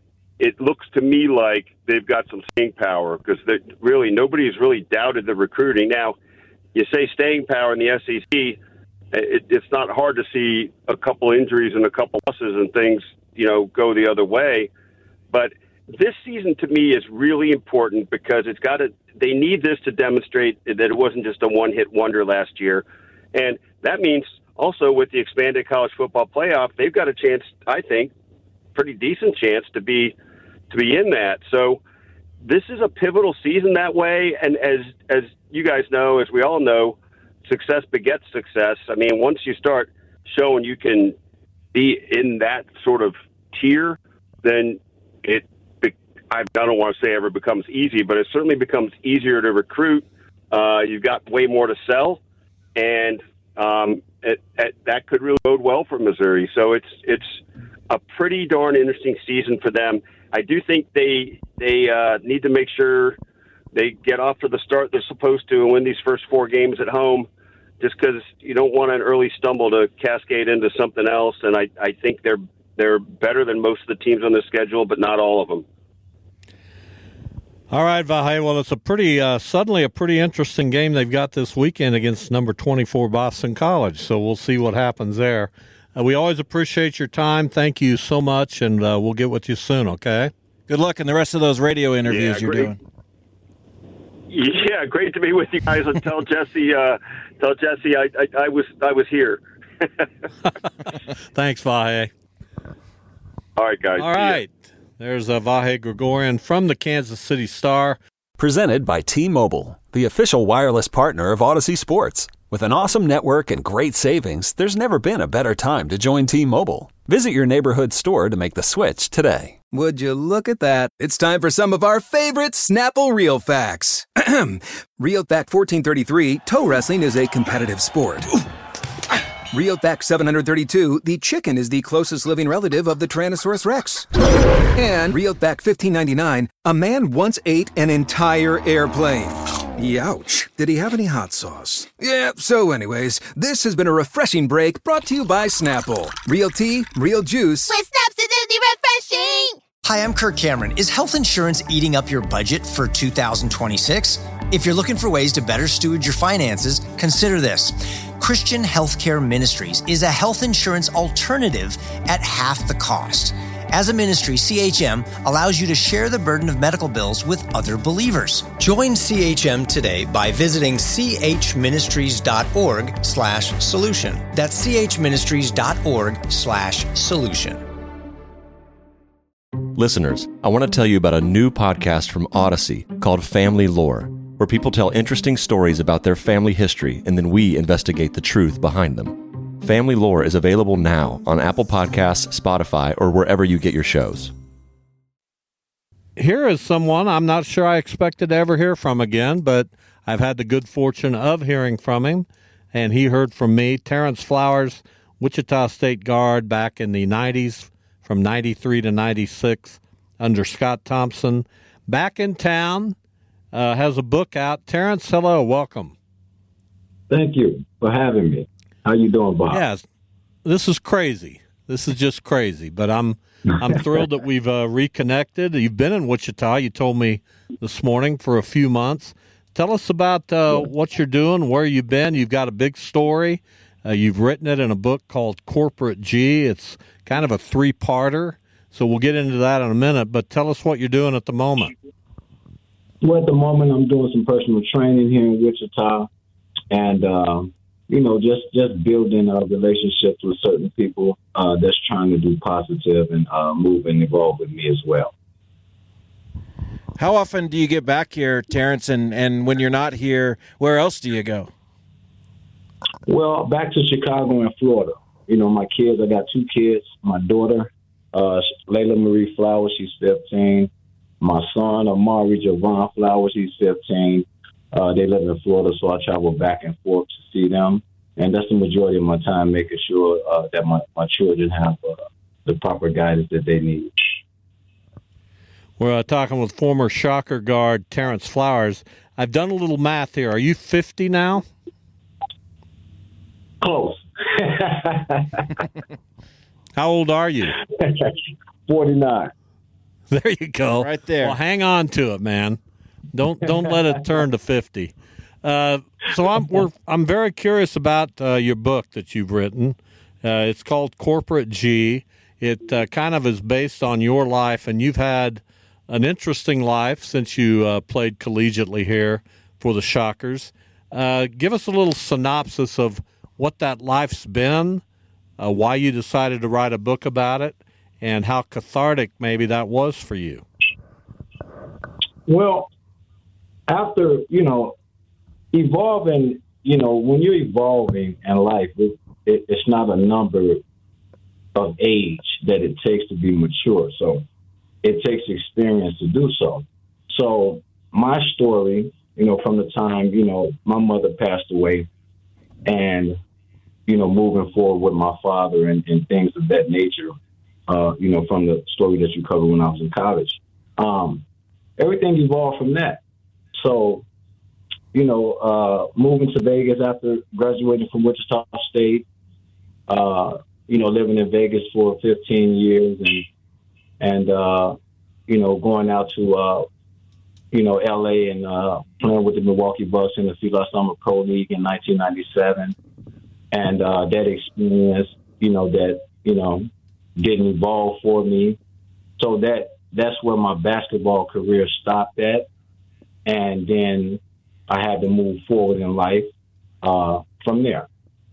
it looks to me like they've got some staying power because really nobody's really doubted the recruiting. Now, you say staying power in the S E C, it, it's not hard to see a couple injuries and a couple losses and things, you know, go the other way. But this season to me is really important because it's got to, they need this to demonstrate that it wasn't just a one-hit wonder last year. And that means also with the expanded college football playoff, they've got a chance, I think, pretty decent chance to be to be in that. So this is a pivotal season that way. And as as you guys know, as we all know, success begets success. I mean, once you start showing you can be in that sort of tier, then it I don't want to say ever becomes easy, but it certainly becomes easier to recruit. Uh, you've got way more to sell, and um, it, it, that could really bode well for Missouri. So it's it's a pretty darn interesting season for them. I do think they they uh, need to make sure they get off to the start they're supposed to and win these first four games at home, just because you don't want an early stumble to cascade into something else. And I, I think they're they're better than most of the teams on the schedule, but not all of them. All right, Vahe. Well, it's a pretty uh, suddenly a pretty interesting game they've got this weekend against number twenty-four Boston College. So we'll see what happens there. Uh, we always appreciate your time. Thank you so much, and uh, we'll get with you soon. Okay. Good luck in the rest of those radio interviews Yeah, you're great. doing. Yeah, great to be with you guys. And tell Jesse, uh, tell Jesse, I, I, I was, I was here. Thanks, Vahe. All right, guys. All right. There's uh, Vahe Gregorian from the Kansas City Star. Presented by T-Mobile, the official wireless partner of Odyssey Sports. With an awesome network and great savings, there's never been a better time to join T-Mobile. Visit your neighborhood store to make the switch today. Would you look at that? It's time for some of our favorite Snapple Real Facts. Real Fact fourteen thirty-three, toe wrestling is a competitive sport. Real Fact seven hundred thirty-two, the chicken is the closest living relative of the Tyrannosaurus Rex. And Real Fact fifteen ninety-nine, a man once ate an entire airplane. Youch. Did he have any hot sauce? Yeah, so anyways, this has been a refreshing break brought to you by Snapple. Real tea, real juice. With Snapsidity refreshing. Hi, I'm Kirk Cameron. Is health insurance eating up your budget for two thousand twenty-six? If you're looking for ways to better steward your finances, consider this. Christian Healthcare Ministries is a health insurance alternative at half the cost. As a ministry, C H M allows you to share the burden of medical bills with other believers. Join C H M today by visiting chministries.org slash solution. That's chministries.org slash solution. Listeners, I want to tell you about a new podcast from Odyssey called Family Lore, where people tell interesting stories about their family history and then we investigate the truth behind them. Family Lore is available now on Apple Podcasts, Spotify, or wherever you get your shows. Here is someone I'm not sure I expected to ever hear from again, but I've had the good fortune of hearing from him, and he heard from me. Terrence Flowers, Wichita State guard back in the nineties, from ninety-three to ninety-six, under Scott Thompson. Back in town, uh, has a book out. Terrence, hello, welcome. Thank you for having me. How you doing, Bob? Yes, this is crazy. This is just crazy, but I'm I'm thrilled that we've uh, reconnected. You've been in Wichita, you told me this morning, for a few months. Tell us about uh, what you're doing, where you've been. You've got a big story. Uh, you've written it in a book called Corporate G. It's kind of a three-parter, so we'll get into that in a minute, but tell us what you're doing at the moment. Well, at the moment, I'm doing some personal training here in Wichita, and, uh, you know, just, just building uh, relationships with certain people uh, that's trying to do positive and uh, move and evolve with me as well. How often do you get back here, Terrence, and, and when you're not here, where else do you go? Well, back to Chicago and Florida. You know, my kids, I got two kids. My daughter, uh, Layla Marie Flowers, she's fifteen. My son, Amari Javon Flowers, he's fifteen. Uh, they live in Florida, so I travel back and forth to see them. And that's the majority of my time, making sure uh, that my, my children have uh, the proper guidance that they need. We're uh, talking with former Shocker guard Terrence Flowers. I've done a little math here. Are you fifty now? Close. How old are you? forty-nine. There you go. Right there. Well, hang on to it, man. Don't don't let it turn to fifty. Uh, so I'm we're I'm very curious about uh, your book that you've written. Uh, it's called Corporate G. It uh, kind of is based on your life, and you've had an interesting life since you uh, played collegiately here for the Shockers. Uh, give us a little synopsis of what that life's been, uh, why you decided to write a book about it, and how cathartic maybe that was for you. Well, after, you know, evolving, you know, when you're evolving in life, it, it, it's not a number of age that it takes to be mature. So it takes experience to do so. So my story, you know, from the time, you know, my mother passed away and, you know, moving forward with my father and, and things of that nature, uh, you know, from the story that you covered when I was in college. Um, everything evolved from that. So, you know, uh, moving to Vegas after graduating from Wichita State, uh, you know, living in Vegas for fifteen years and, and uh, you know, going out to, uh, you know, L A and uh, playing with the Milwaukee Bucks in the FIBA Summer Pro League in nineteen ninety-seven. And uh, that experience, you know, that, you know, didn't evolve for me. So that that's where my basketball career stopped at. And then I had to move forward in life uh, from there.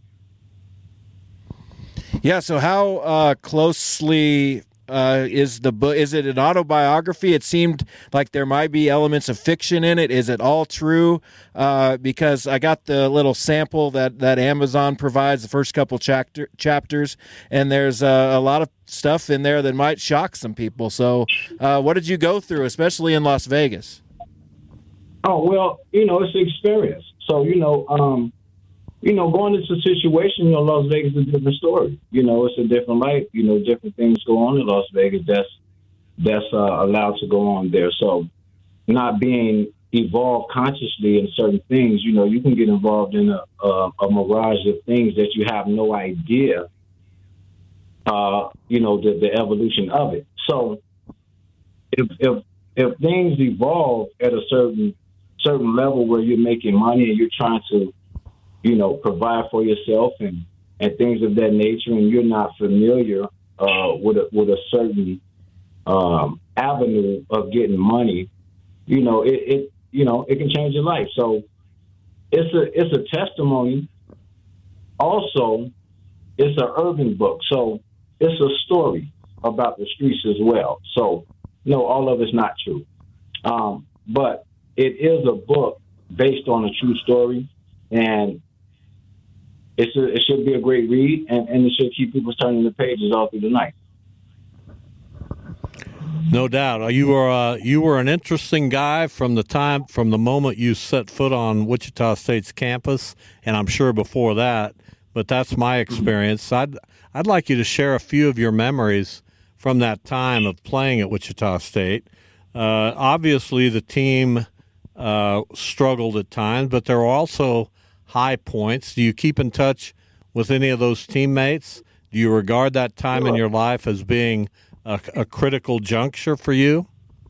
Yeah. So how uh, closely uh, is the book? Is it an autobiography? It seemed like there might be elements of fiction in it. Is it all true? Uh, because I got the little sample that, that Amazon provides, the first couple chapter, chapters, and there's uh, a lot of stuff in there that might shock some people. So uh, what did you go through, especially in Las Vegas? Oh, well, you know, it's an experience. So, you know, um, you know, going into a situation, you know, Las Vegas is a different story. You know, it's a different life. You know, different things go on in Las Vegas that's that's uh, allowed to go on there. So not being evolved consciously in certain things, you know, you can get involved in a, a, a mirage of things that you have no idea, uh, you know, the, the evolution of it. So if if if things evolve at a certain certain level where you're making money and you're trying to, you know, provide for yourself and, and things of that nature, and you're not familiar uh, with a, with a certain um, avenue of getting money, you know, it, it you know it can change your life. So it's a it's a testimony. Also, it's an urban book, so it's a story about the streets as well. So no, all of it's not true, um, but it is a book based on a true story, and It's a, it should be a great read, and, and it should keep people turning the pages all through the night. No doubt. You were uh, you were an interesting guy from the time from the moment you set foot on Wichita State's campus, and I'm sure before that. But that's my experience. I'd I'd like you to share a few of your memories from that time of playing at Wichita State. Uh, obviously, the team uh, struggled at times, but there were also high points. Do you keep in touch with any of those teammates? Do you regard that time in your life as being a, a critical juncture for you?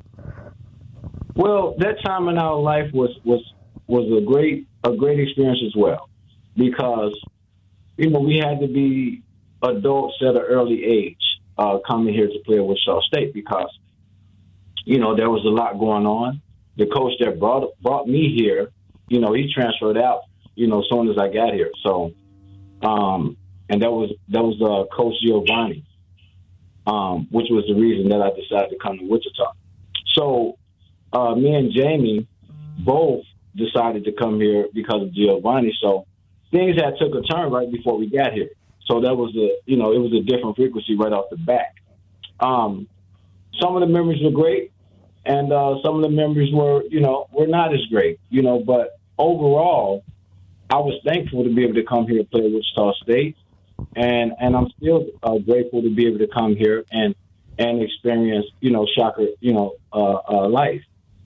Well, that time in our life was was was a great a great experience as well, because you know we had to be adults at an early age uh, coming here to play at Wichita State, because you know there was a lot going on. The coach that brought brought me here, you know, he transferred out, you know, as soon as I got here. So, um, and that was that was uh, Coach Giovanni, um, which was the reason that I decided to come to Wichita. So, uh, me and Jamie both decided to come here because of Giovanni. So, things had took a turn right before we got here. So that was a, you know, it was a different frequency right off the bat. Um, some of the memories were great, and uh, some of the memories were, you know, were not as great, you know, but overall, I was thankful to be able to come here and play at Wichita State, and and I'm still uh, grateful to be able to come here and and experience, you know, Shocker, you know, uh, uh, life.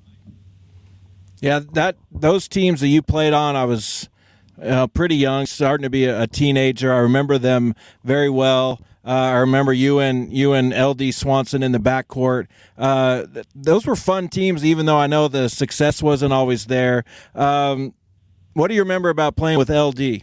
Yeah, that those teams that you played on, I was uh, pretty young, starting to be a, a teenager. I remember them very well. Uh, I remember you and you and L D Swanson in the backcourt. Uh, th- those were fun teams, even though I know the success wasn't always there. Um, What do you remember about playing with L D?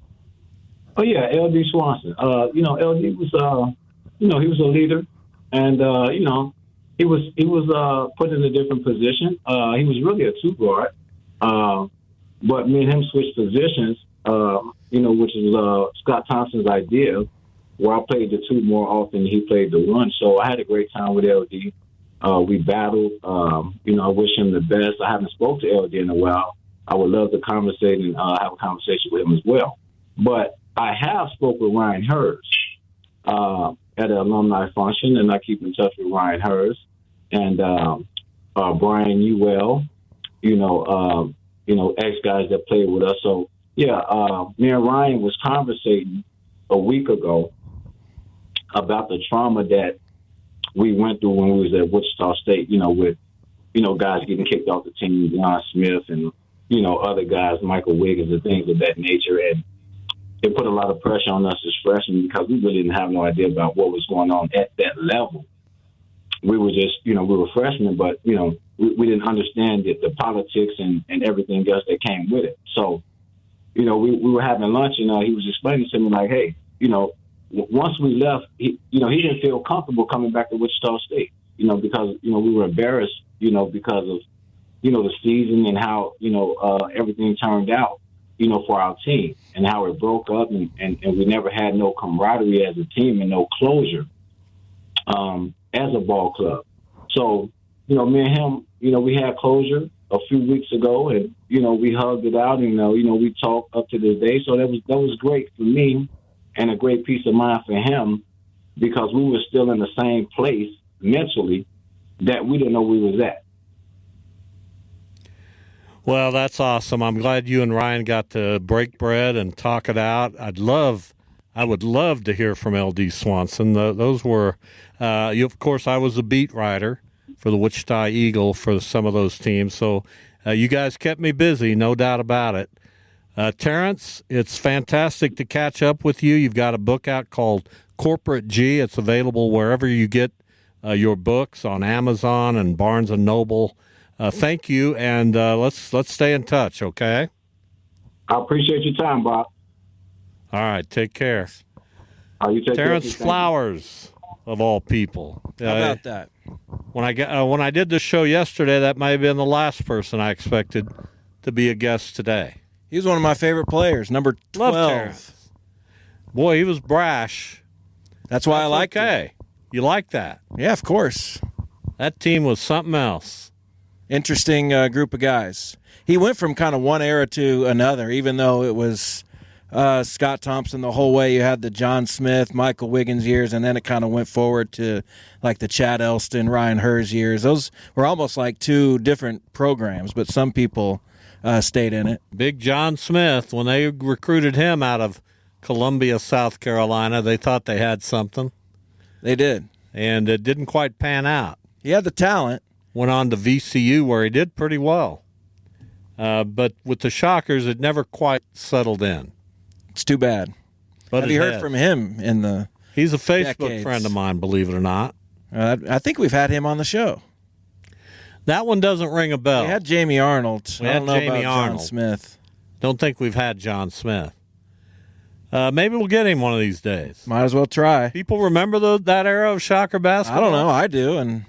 Oh yeah, L D Swanson. Uh, you know, L D was, uh, you know, he was a leader, and uh, you know, he was he was uh, put in a different position. Uh, he was really a two guard, uh, but me and him switched positions. Uh, you know, which is uh, Scott Thompson's idea, where I played the two more often than he played the one. So I had a great time with L D. Uh, we battled. Um, you know, I wish him the best. I haven't spoke to L D in a while. I would love to conversate and uh, have a conversation with him as well. But I have spoke with Ryan Hurst uh, at an alumni function, and I keep in touch with Ryan Hurst and um, uh, Brian Ewell, you know, uh, you know, ex-guys that played with us. So, yeah, uh, me and Ryan was conversating a week ago about the trauma that we went through when we was at Wichita State, you know, with, you know, guys getting kicked off the team, Deion Smith and, you know, other guys, Michael Wiggins and things of that nature. And it put a lot of pressure on us as freshmen because we really didn't have no idea about what was going on at that level. We were just, you know, we were freshmen, but, you know, we, we didn't understand the, the politics and, and everything else that came with it. So, you know, we, we were having lunch, and uh, he was explaining to me, like, hey, you know, w- once we left, he, you know, he didn't feel comfortable coming back to Wichita State. you know, because, you know, we were embarrassed, you know, because of, you know, the season and how, you know, uh, everything turned out, you know, for our team and how it broke up and, and, and we never had no camaraderie as a team and no closure um, as a ball club. So, you know, me and him, you know, we had closure a few weeks ago and, you know, we hugged it out and, uh, you know, we talked up to this day. So that was, that was great for me and a great peace of mind for him because we were still in the same place mentally that we didn't know we was at. Well, that's awesome. I'm glad you and Ryan got to break bread and talk it out. I'd love, I would love to hear from L D Swanson. The, those were, uh, you, of course, I was a beat writer for the Wichita Eagle for some of those teams. So uh, you guys kept me busy, no doubt about it. Uh, Terrence, it's fantastic to catch up with you. You've got a book out called Corporate G. It's available wherever you get uh, your books, on Amazon and Barnes and Noble. Uh, thank you, and uh, let's let's stay in touch, okay? I appreciate your time, Bob. All right, take care. Oh, you take Terrence care. Flowers, of all people. How Uh, about that? When I got, uh, when I did the show yesterday, that might have been the last person I expected to be a guest today. He was one of my favorite players, number Love twelve. Terrence. Boy, he was brash. That's why That's I like okay. him. You like that? Yeah, of course. That team was something else. Interesting uh, group of guys. He went from kind of one era to another, even though it was uh, Scott Thompson the whole way. You had the John Smith, Michael Wiggins years, and then it kind of went forward to like the Chad Elston, Ryan Hurst years. Those were almost like two different programs, but some people uh, stayed in it. Big John Smith, when they recruited him out of Columbia, South Carolina, they thought they had something. They did. And it didn't quite pan out. He had the talent. Went on to V C U where he did pretty well. Uh, but with the Shockers, it never quite settled in. It's too bad. But Have it you heard has. from him in the He's a Facebook decades? friend of mine, believe it or not. Uh, I think we've had him on the show. That one doesn't ring a bell. We had Jamie Arnold. We I had don't know Jamie about Arnold. John Smith. Don't think we've had John Smith. Uh, maybe we'll get him one of these days. Might as well try. People remember the, that era of Shocker basketball? I don't know. I do, and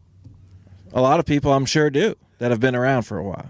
a lot of people I'm sure do that have been around for a while.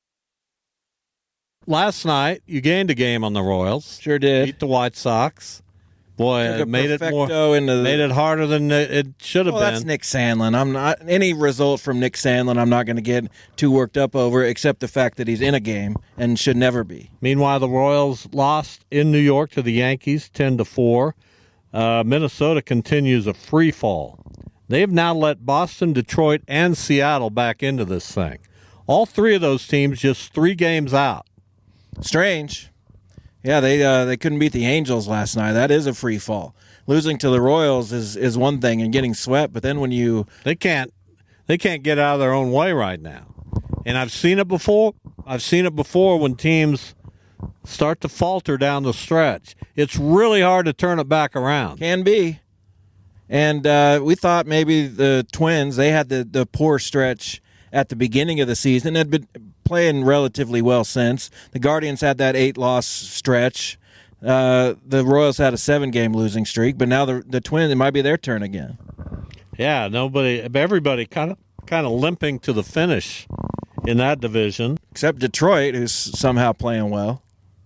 Last night, you gained a game on the Royals. Sure did. Beat the White Sox. Boy, Took a it made it more perfecto into the- made it harder than it, it should have Well, been. that's Nick Sandlin. I'm not any result from Nick Sandlin. I'm not going to get too worked up over, except the fact that he's in a game and should never be. Meanwhile, the Royals lost in New York to the Yankees, ten to four. Uh, Minnesota continues a free fall. They've now let Boston, Detroit, and Seattle back into this thing. All three of those teams just three games out. Strange. Yeah, they uh, they couldn't beat the Angels last night. That is a free fall. Losing to the Royals is, is one thing, and getting swept. But then when you They can't they can't get out of their own way right now. And I've seen it before. I've seen it before when teams start to falter down the stretch. It's really hard to turn it back around. can be, and uh, we thought maybe the Twins, they had the, the poor stretch at the beginning of the season, had been playing relatively well since. The Guardians had that eight-loss stretch. Uh, the Royals had a seven-game losing streak, but now the the Twins, it might be their turn again. Yeah, nobody, everybody kind of kind of limping to the finish in that division. Except Detroit, who's somehow playing well.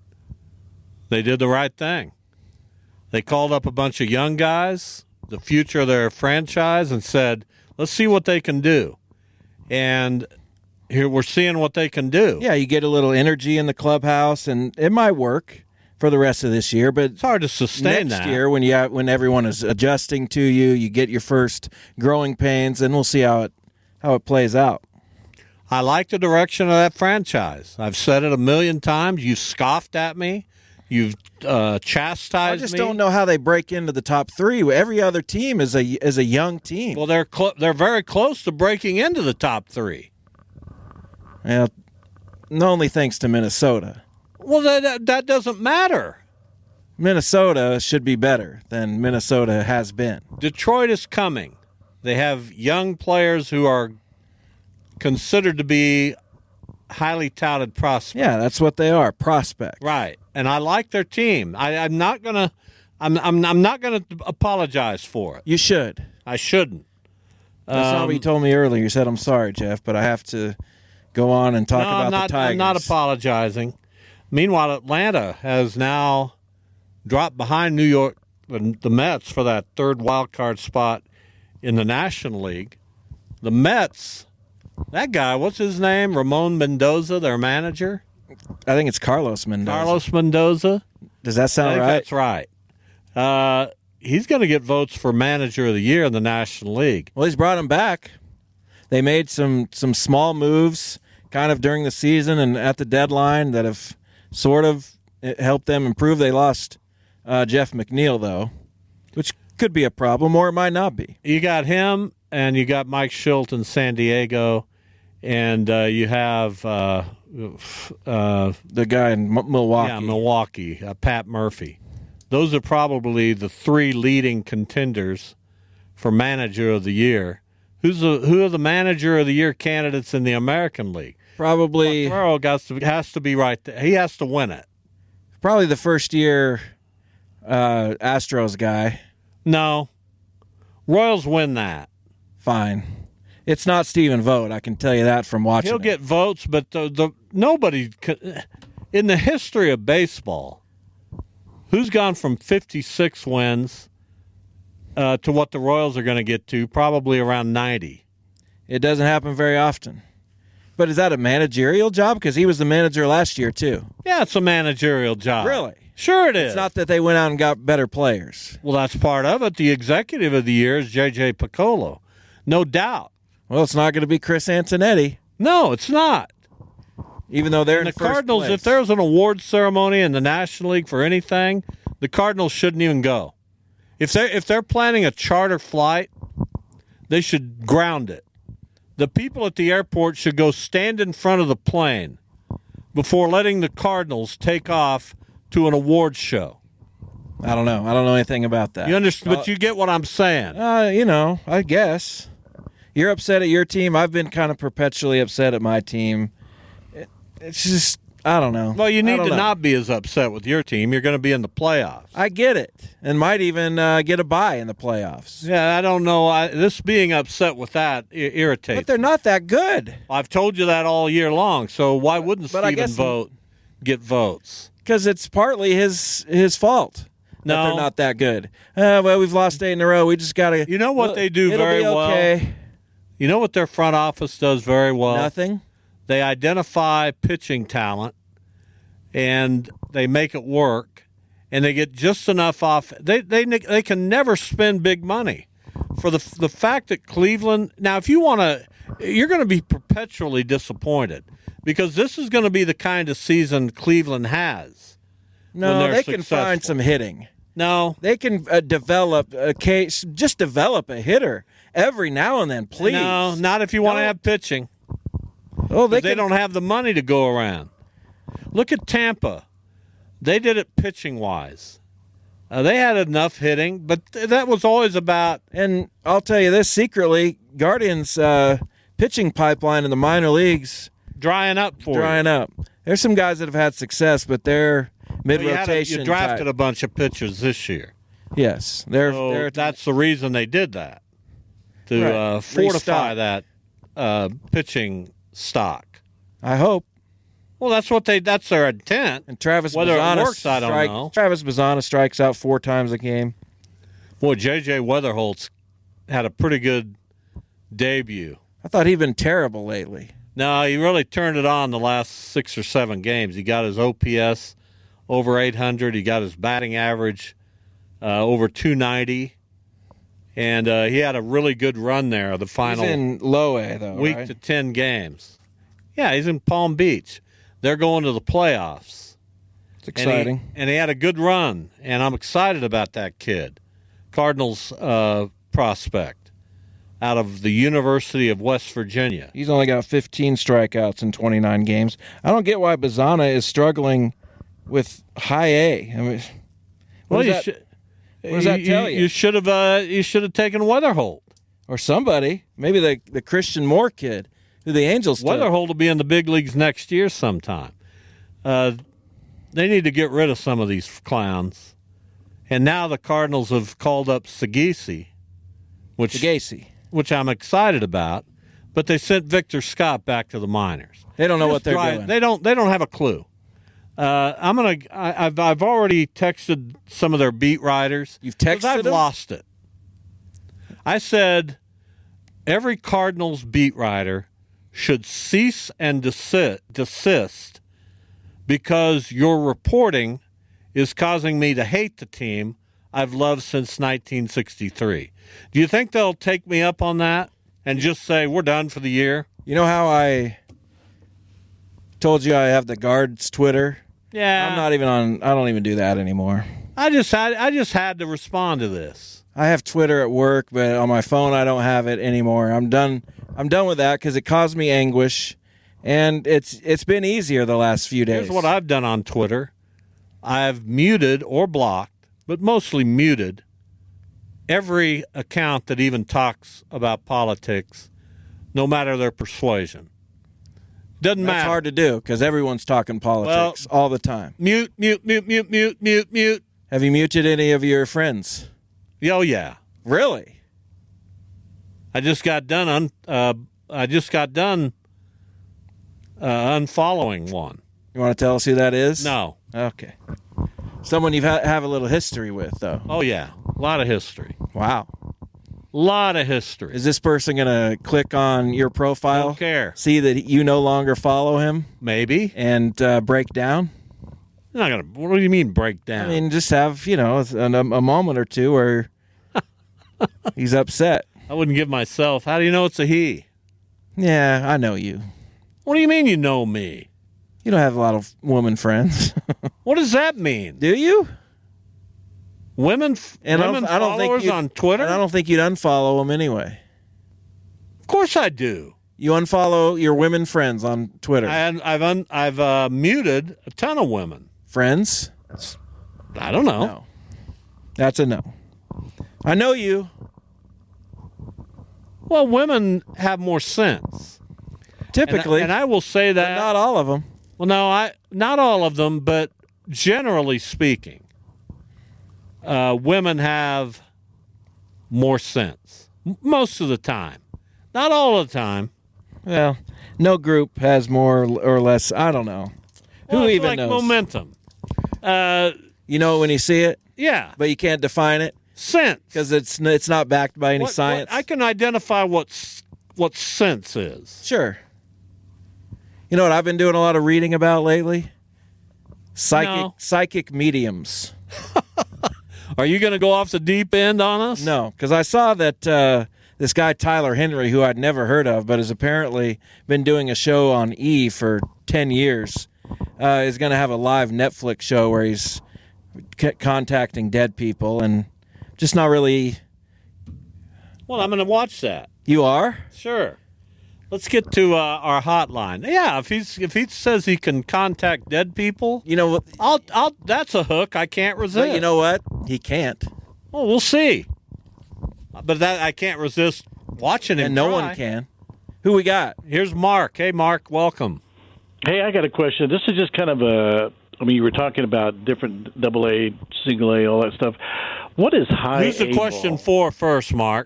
They did the right thing. They called up a bunch of young guys, the future of their franchise, and said, let's see what they can do. And here we're seeing what they can do. Yeah, you get a little energy in the clubhouse, and it might work for the rest of this year. But it's hard to sustain next that. year when you have, when everyone is adjusting to you, you get your first growing pains, and we'll see how it how it plays out. I like the direction of that franchise. I've said it a million times. You've scoffed at me. You've uh, chastised I just me. don't know how they break into the top three. Every other team is a is a young team. Well, they're cl- they're very close to breaking into the top three. Well, only thanks to Minnesota. Well, that that doesn't matter. Minnesota should be better than Minnesota has been. Detroit is coming. They have young players who are considered to be highly touted prospects. Yeah, that's what they are, prospects. Right, and I like their team. I, I'm not gonna, I'm I'm I'm not gonna apologize for it. You should. I shouldn't. That's um, not what you told me earlier. You said, I'm sorry, Jeff, but I have to go on and talk no, about I'm not, the Tigers. I'm not apologizing. Meanwhile, Atlanta has now dropped behind New York, the Mets, for that third wild card spot in the National League. The Mets, that guy, what's his name? Ramon Mendoza, their manager? I think it's Carlos Mendoza. Carlos Mendoza? Does that sound I think right? That's right. Uh, he's going to get votes for Manager of the Year in the National League. Well, he's brought him back. They made some, some small moves kind of during the season and at the deadline that have sort of helped them improve. They lost uh, Jeff McNeil, though, which could be a problem, or it might not be. You got him, and you got Mike Schilt in San Diego, and uh, you have uh, uh, the guy in M- Milwaukee. Yeah, Milwaukee, uh, Pat Murphy. Those are probably the three leading contenders for Manager of the Year. Who's the, who are the Manager of the Year candidates in the American League? Probably Quatraro has to, has to be right there. He has to win it. Probably the first year uh, Astros guy. No. Royals win that. Fine. It's not Stephen Vogt, I can tell you that from watching He'll it. get votes, but the, the nobody in the history of baseball, who's gone from fifty-six wins uh, to what the Royals are going to get to, probably around ninety. It doesn't happen very often. But is that a managerial job? Because he was the manager last year, too. Yeah, it's a managerial job. Really? Sure it is. It's not that they went out and got better players. Well, that's part of it. The executive of the year is J J Piccolo. No doubt. Well, it's not going to be Chris Antonetti. No, it's not. Even though they're and in the first Cardinals, place. If there's an award ceremony in the National League for anything, the Cardinals shouldn't even go. If they're, if they're planning a charter flight, they should ground it. The people at the airport should go stand in front of the plane before letting the Cardinals take off to an awards show. I don't know. I don't know anything about that. You understand? Uh, but you get what I'm saying. Uh, you know, I guess. You're upset at your team. I've been kind of perpetually upset at my team. It, it's just, I don't know. Well, you need to know. not be as upset with your team. You're going to be in the playoffs. I get it. And might even uh, get a bye in the playoffs. Yeah, I don't know. I, this being upset with that I- irritates But they're not that good. I've told you that all year long, so why wouldn't But I Stephen guess- Vogt get votes? Because it's partly his his fault. No. That they're not that good. Uh, well, we've lost eight in a row. We just got to. You know what they do it'll very be okay. well? You know what their front office does very well? Nothing. They identify pitching talent, and they make it work, and they get just enough off. They they they can never spend big money. For the the fact that Cleveland now, if you want to, you're going to be perpetually disappointed because this is going to be the kind of season Cleveland has. No, they successful. can find some hitting. No, they can uh, develop a case. Just develop a hitter every now and then, please. No, not if you want to have pitching. Oh, they, they can, don't have the money to go around. Look at Tampa. They did it pitching wise. Uh, they had enough hitting, but th- that was always about. And I'll tell you this secretly: Guardians' uh, pitching pipeline in the minor leagues drying up for drying you. up. There's some guys that have had success, but they're mid Well, rotation. you, you drafted type. a bunch of pitchers this year. Yes, they're, so they're that's the reason they did that to right. uh, fortify Restock. that uh, pitching stock. I hope. Well, that's what they. That's their intent. And Travis Whether Bazzana it works, I don't strike, know. Travis Bazzana strikes out four times a game. Boy, J J Weatherholt's had a pretty good debut. I thought he'd been terrible lately. No, he really turned it on the last six or seven games. He got his O P S over eight hundred. He got his batting average uh, over two ninety. And uh, he had a really good run there, the final He's in low A, though, week right? to ten games. Yeah, he's in Palm Beach. They're going to the playoffs. It's exciting. And he, and he had a good run, and I'm excited about that kid. Cardinals uh, prospect out of the University of West Virginia. He's only got fifteen strikeouts in twenty-nine games. I don't get why Bazzana is struggling with high A. I mean, what Well, does you that, should. what does that tell you? You should have. Uh, you should have taken Weatherholt. Or somebody, maybe the the Christian Moore kid, who the Angels took. Weatherholt will be in the big leagues next year sometime. Uh, they need to get rid of some of these clowns. And now the Cardinals have called up Sagisi, which Sagasi. which I'm excited about, but they sent Victor Scott back to the minors. They don't know Just what they're dry, doing. They don't. They don't have a clue. Uh, I'm gonna. I, I've I've already texted some of their beat writers. You've texted I've them? lost it. I said every Cardinals beat writer should cease and desist, desist because your reporting is causing me to hate the team I've loved since nineteen sixty-three. Do you think they'll take me up on that and just say we're done for the year? You know how I told you I have the Guards Twitter? Yeah. I'm not even on. I don't even do that anymore. I just had I just had to respond to this. I have Twitter at work, but on my phone I don't have it anymore. I'm done. I'm done with that because it caused me anguish, and it's it's been easier the last few days. Here's what I've done on Twitter. I've muted or blocked, but mostly muted, every account that even talks about politics, no matter their persuasion. Doesn't That's matter. hard to do because everyone's talking politics all the time. Mute, mute, mute, mute, mute, mute, mute. Have you muted any of your friends? Oh yeah. Really? I just got done. Un, uh, I just got done uh, unfollowing one. You want to tell us who that is? No. Okay. Someone you ha- have a little history with, though. Oh yeah, a lot of history. Wow. A lot of history. Is this person going to click on your profile? Don't care. See that you no longer follow him? Maybe. And uh, break down? Not gonna. What do you mean break down? I mean, just have, you know, a, a moment or two where he's upset. I wouldn't give myself. How do you know it's a he? Yeah, I know you. What do you mean you know me? You don't have a lot of woman friends. What does that mean? Do you? Women, and women I don't, I don't followers think on Twitter? And I don't think you'd unfollow them anyway. Of course I do. You unfollow your women friends on Twitter. And I've un, I've uh, muted a ton of women. Friends? I don't know. No. That's a no. I know you. Well, women have more sense. Typically. And I, and I will say that. But not all of them. Well, no, I not all of them, but generally speaking, uh, women have more sense. M- most of the time. Not all the time. Well, no group has more or less. I don't know. Well, Who it's even like knows? Momentum. Uh, you know it when you see it? Yeah. But you can't define it? Sense. Because it's, it's not backed by any what, science? What, I can identify what, what sense is. Sure. You know what I've been doing a lot of reading about lately? Psychic No. psychic mediums. Are you going to go off the deep end on us? No, because I saw that uh, this guy Tyler Henry, who I'd never heard of, but has apparently been doing a show on E! For ten years, uh, is going to have a live Netflix show where he's c- contacting dead people and just not really... Well, I'm going to watch that. You are? Sure. Let's get to uh, our hotline. Yeah, if he's if he says he can contact dead people, you know what? I'll I'll that's a hook I can't resist. But you know what? He can't. Well, we'll see. But that I can't resist watching him. And no try. one can. Who we got? Here's Mark. Hey, Mark, welcome. Hey, I got a question. This is just kind of a. I mean, you were talking about different double A, single A, all that stuff. What is high? Who's the A question ball? for first, Mark?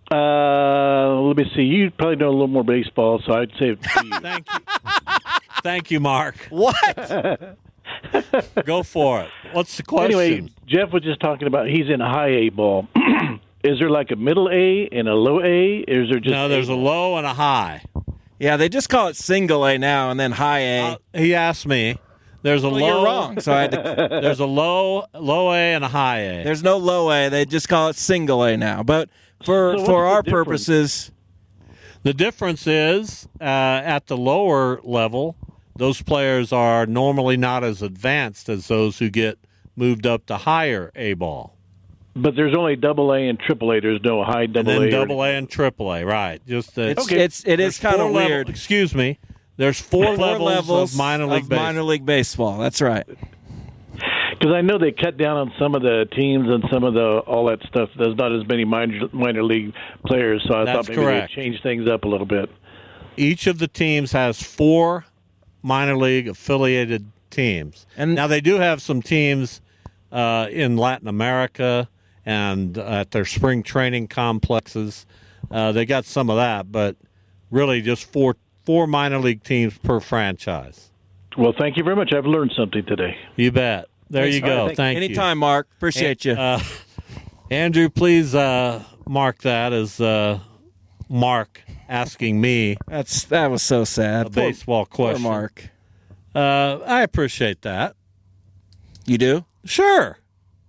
Uh, let me see. You probably know a little more baseball, so I'd say. To you. Thank you. Thank you, Mark. What? Go for it. What's the question? Anyway, Jeff was just talking about he's in a high A ball. Is there like a middle A and a low A? Or is there just no? There's a low and a high. Yeah, they just call it single A now and then high A. Uh, he asked me. There's a well, low. You're wrong. So I had to, there's a low, low A and a high A. There's no low A. They just call it single A now. But for So for what's the our difference? purposes, The difference is uh, at the lower level, those players are normally not as advanced as those who get moved up to higher A ball. But there's only double A and triple A. There's no high And double then A. or- double A and triple A, right? Just the, it's Okay. it's it is there's kind of four level- weird. excuse me. There's four, Four levels, levels of minor league of baseball. minor league baseball. That's right. Because I know they cut down on some of the teams and some of the all that stuff. There's not as many minor minor league players, so I That's thought maybe correct. they'd change things up a little bit. Each of the teams has four minor league affiliated teams. And- now they do have some teams uh, in Latin America and at their spring training complexes Uh, they got some of that, but really just four four minor league teams per franchise. Well, thank you very much. I've learned something today. You bet. There Thanks, you go. Thank, thank you. Anytime, Mark. Appreciate you. Uh, Andrew, please uh, mark that as uh, Mark asking me. That's that was so sad. A Poor- baseball question. Poor Mark. Uh, I appreciate that. You do? Sure.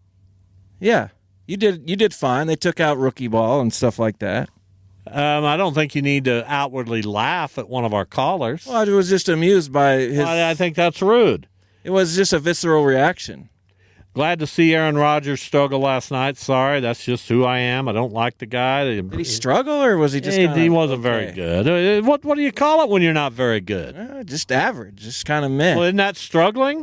Yeah. You did you did fine. They took out rookie ball and stuff like that. Um, I don't think you need to outwardly laugh at one of our callers. Well, I was just amused by his. Well, I think that's rude. It was just a visceral reaction. Glad to see Aaron Rodgers struggle last night. Sorry, that's just who I am. I don't like the guy. Did he struggle, or was he just? He, kinda, he wasn't okay? very good. Uh, What what do you call it when you're not very good? Uh, just average, just kind of meh. Well, isn't that struggling?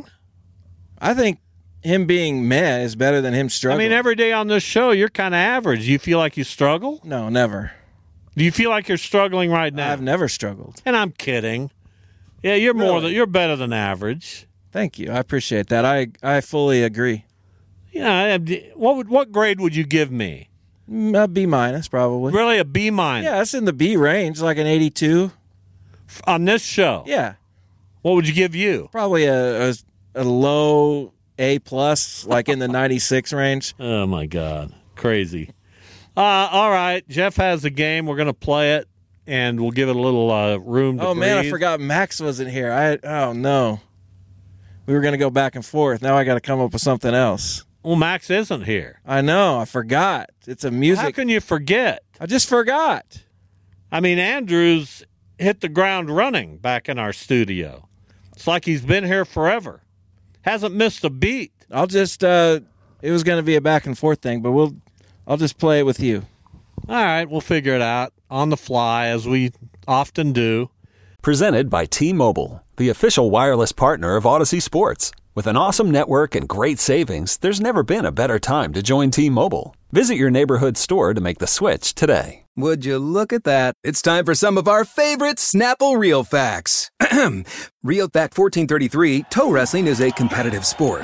I think him being meh is better than him struggling. I mean, every day on this show, you're kind of average. You feel like you struggle? No, never. Do you feel like you're struggling right now? I've never struggled. And I'm kidding. Yeah, you're more Really? than you're better than average. Thank you. I appreciate that. I I fully agree. Yeah, what would what grade would you give me? Mm, A B minus, probably. Really, a B minus? Yeah, it's in the B range, like an eighty-two. On this show? Yeah, What would you give you? probably a a, a low A plus, like in the ninety-six range. Oh my God, crazy. Uh, all right, Jeff has the game. We're going to play it, and we'll give it a little uh, room to Oh man, I breathe. forgot Max wasn't here. I oh no, we were gonna go back and forth. Now I got to come up with something else. Well, Max isn't here. I know. I forgot. It's a music. How can you forget? I just forgot. I mean, Andrew's hit the ground running back in our studio. It's like he's been here forever. Hasn't missed a beat. I'll just. uh It was gonna be a back and forth thing, but we'll. I'll just play it with you. All right, we'll figure it out on the fly, as we often do. Presented by T-Mobile, the official wireless partner of Odyssey Sports. With an awesome network and great savings, there's never been a better time to join T-Mobile. Visit your neighborhood store to make the switch today. Would you look at that? It's time for some of our favorite Snapple Real Facts. Real Fact fourteen thirty-three, toe wrestling is a competitive sport.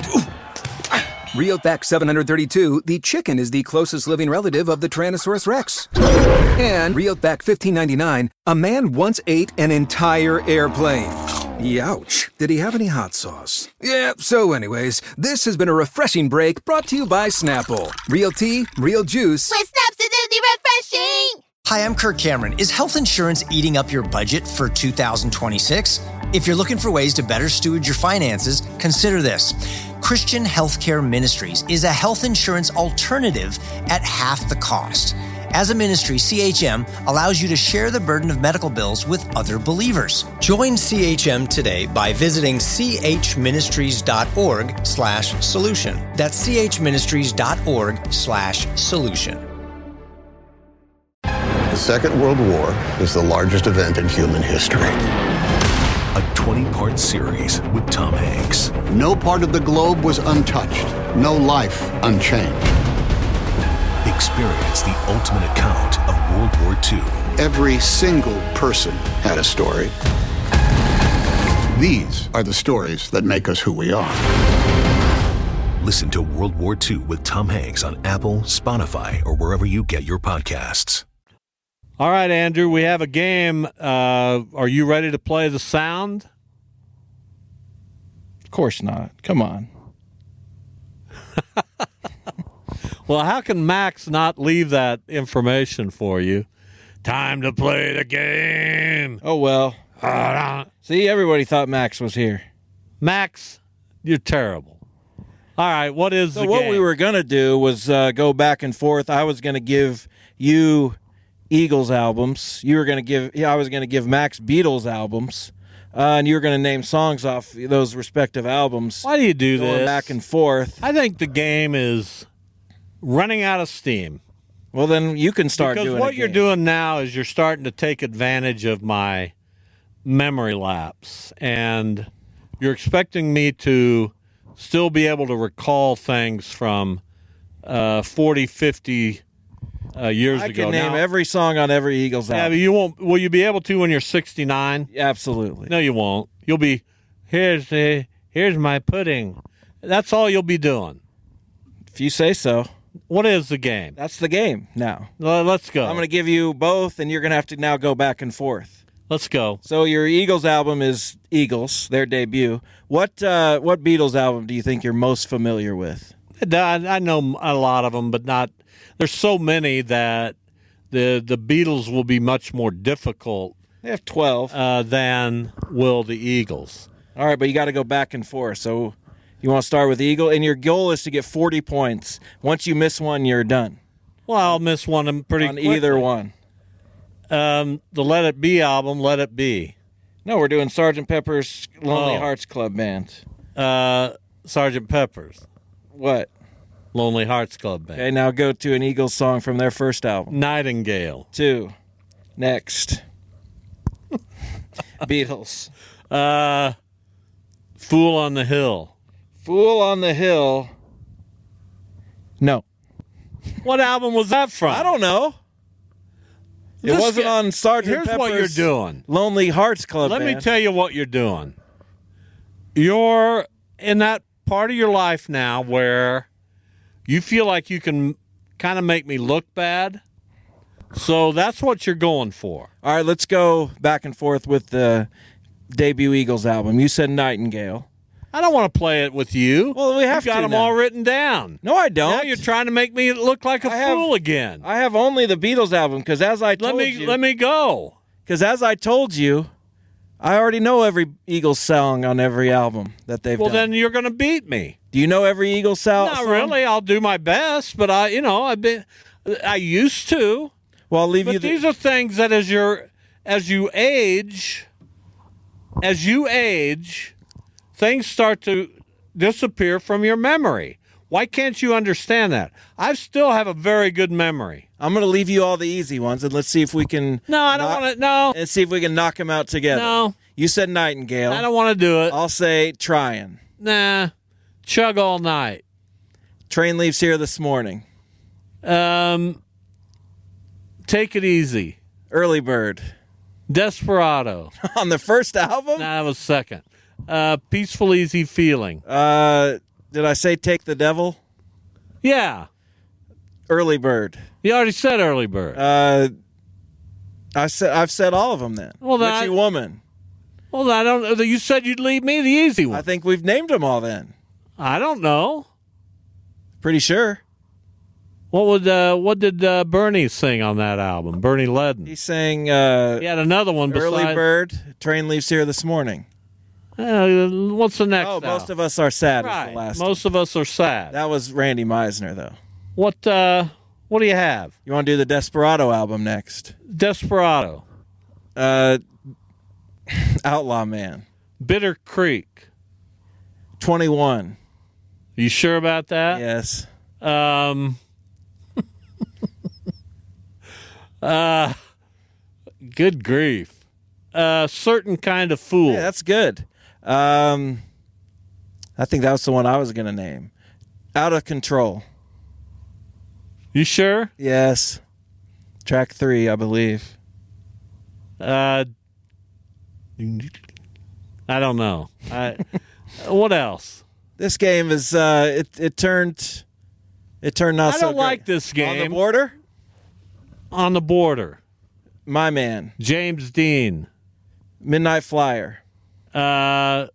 Real Fact seven hundred thirty-two, the chicken is the closest living relative of the Tyrannosaurus Rex. And Real Fact fifteen ninety-nine, a man once ate an entire airplane. Youch. Did he have any hot sauce? Yeah, so anyways, this has been a refreshing break brought to you by Snapple. Real tea, real juice. With Snapsidity refreshing! Hi, I'm Kirk Cameron. Is health insurance eating up your budget for two thousand twenty-six? If you're looking for ways to better steward your finances, consider this. Christian Healthcare Ministries is a health insurance alternative at half the cost. As a ministry, C H M allows you to share the burden of medical bills with other believers. Join C H M today by visiting chministries.org slash solution. That's chministries.org slash solution. The Second World War is the largest event in human history. A twenty-part series with Tom Hanks. No part of the globe was untouched. No life unchanged. Experience the ultimate account of World War Two. Every single person had a story. These are the stories that make us who we are. Listen to World War Two with Tom Hanks on Apple, Spotify, or wherever you get your podcasts. All right, Andrew, we have a game. Uh, are you ready to play the sound? Of course not. Come on. Well, how can Max not leave that information for you? Time to play the game. Oh, well. See, everybody thought Max was here. Max, you're terrible. All right, what is so the what game? we were going to do was uh, go back and forth. I was going to give you Eagles albums. You were going to give, yeah, I was going to give Max Beatles albums. Uh, and you were going to name songs off those respective albums. Why do you do going this? Back and forth. I think the game is running out of steam. Well, then you can start because doing what a you're game. doing now is you're starting to take advantage of my memory lapse, and you're expecting me to still be able to recall things from uh, forty, fifty uh, years I ago. can name now, every song on every Eagles yeah, album. but you won't. Will you be able to when you're sixty-nine? Absolutely. No, you won't. You'll be here's the here's my pudding. That's all you'll be doing. If you say so. What is the game? That's the game now. Well, let's go. I'm going to give you both, and you're going to have to now go back and forth. Let's go. So your Eagles album is Eagles, their debut. What uh, what Beatles album do you think you're most familiar with? I, I know a lot of them, but not. There's so many that the the Beatles will be much more difficult. They have twelve uh, than will the Eagles. All right, but you got to go back and forth. So you want to start with Eagle, and your goal is to get forty points. Once you miss one, you're done. Well, I'll miss one pretty on quickly. either one. Um, the Let It Be album, Let It Be. No, we're doing Sergeant Pepper's Lonely Oh. Hearts Club Band. Uh, Sergeant Pepper's. What? Lonely Hearts Club Band. Okay, now go to an Eagles song from their first album. Nightingale. Two. Next. Beatles. Uh, Fool on the Hill. Fool on the Hill. No. What album was that from? I don't know. It This wasn't guy- on Sergeant Here's Pepper's what you're doing. Lonely Hearts Club Let Band. me tell you what you're doing. You're in that part of your life now where you feel like you can kind of make me look bad. So that's what you're going for. All right, let's go back and forth with the debut Eagles album. You said Nightingale. I don't want to play it with you. Well, we have you got to them now. all written down. No, I don't. Now you're trying to make me look like a I have- fool again. I have only the Beatles album because as I told Let me you, let me go. because as I told you, I already know every Eagles song on every album that they've Well, done. then you're going to beat me. Do you know every Eagles song? Not really. I'll do my best, but I, you know, I've been, I used to. Well, I'll leave But you. The, these are things that as you're, as you age, as you age, things start to disappear from your memory. Why can't you understand that? I still have a very good memory. I'm going to leave you all the easy ones, and let's see if we can. No, I don't knock- want to. No, And see if we can knock them out together. No. You said Nightingale. I don't want to do it. I'll say Trying. Nah, Chug All Night. Train leaves here this morning. Um, Take It Easy. Early Bird. Desperado. On the first album? Nah, that was second. Uh, Peaceful Easy Feeling. Uh, did I say Take the Devil? Yeah. Early Bird. You already said Early Bird. Uh, I said I've said all of them then. Well, then Witchy I- Woman. Well, I don't. You said you'd leave me the easy one. I think we've named them all then. I don't know. Pretty sure. What would uh, what did uh, Bernie sing on that album? Bernie Ledden. He sang uh, He had another one besides. Early Bird. Train leaves here this morning. Uh, what's the next? Oh, most album? of us are sad. Right. Is the last. Most of us are sad. That was Randy Meisner, though. What uh, what do you have? You want to do the Desperado album next? Desperado. Uh, Outlaw Man. Bitter Creek. twenty-one. You sure about that? Yes. Um. uh. Good grief. Uh, certain kind of fool. Yeah, that's good. Um, I think that was the one I was going to name. Out of Control. You sure? Yes. Track three, I believe. Uh, I don't know. I, what else? This game is uh, it. It turned. It turned not I so don't great. like this game. On the Border. On the Border. My Man. James Dean. Midnight Flyer. Uh,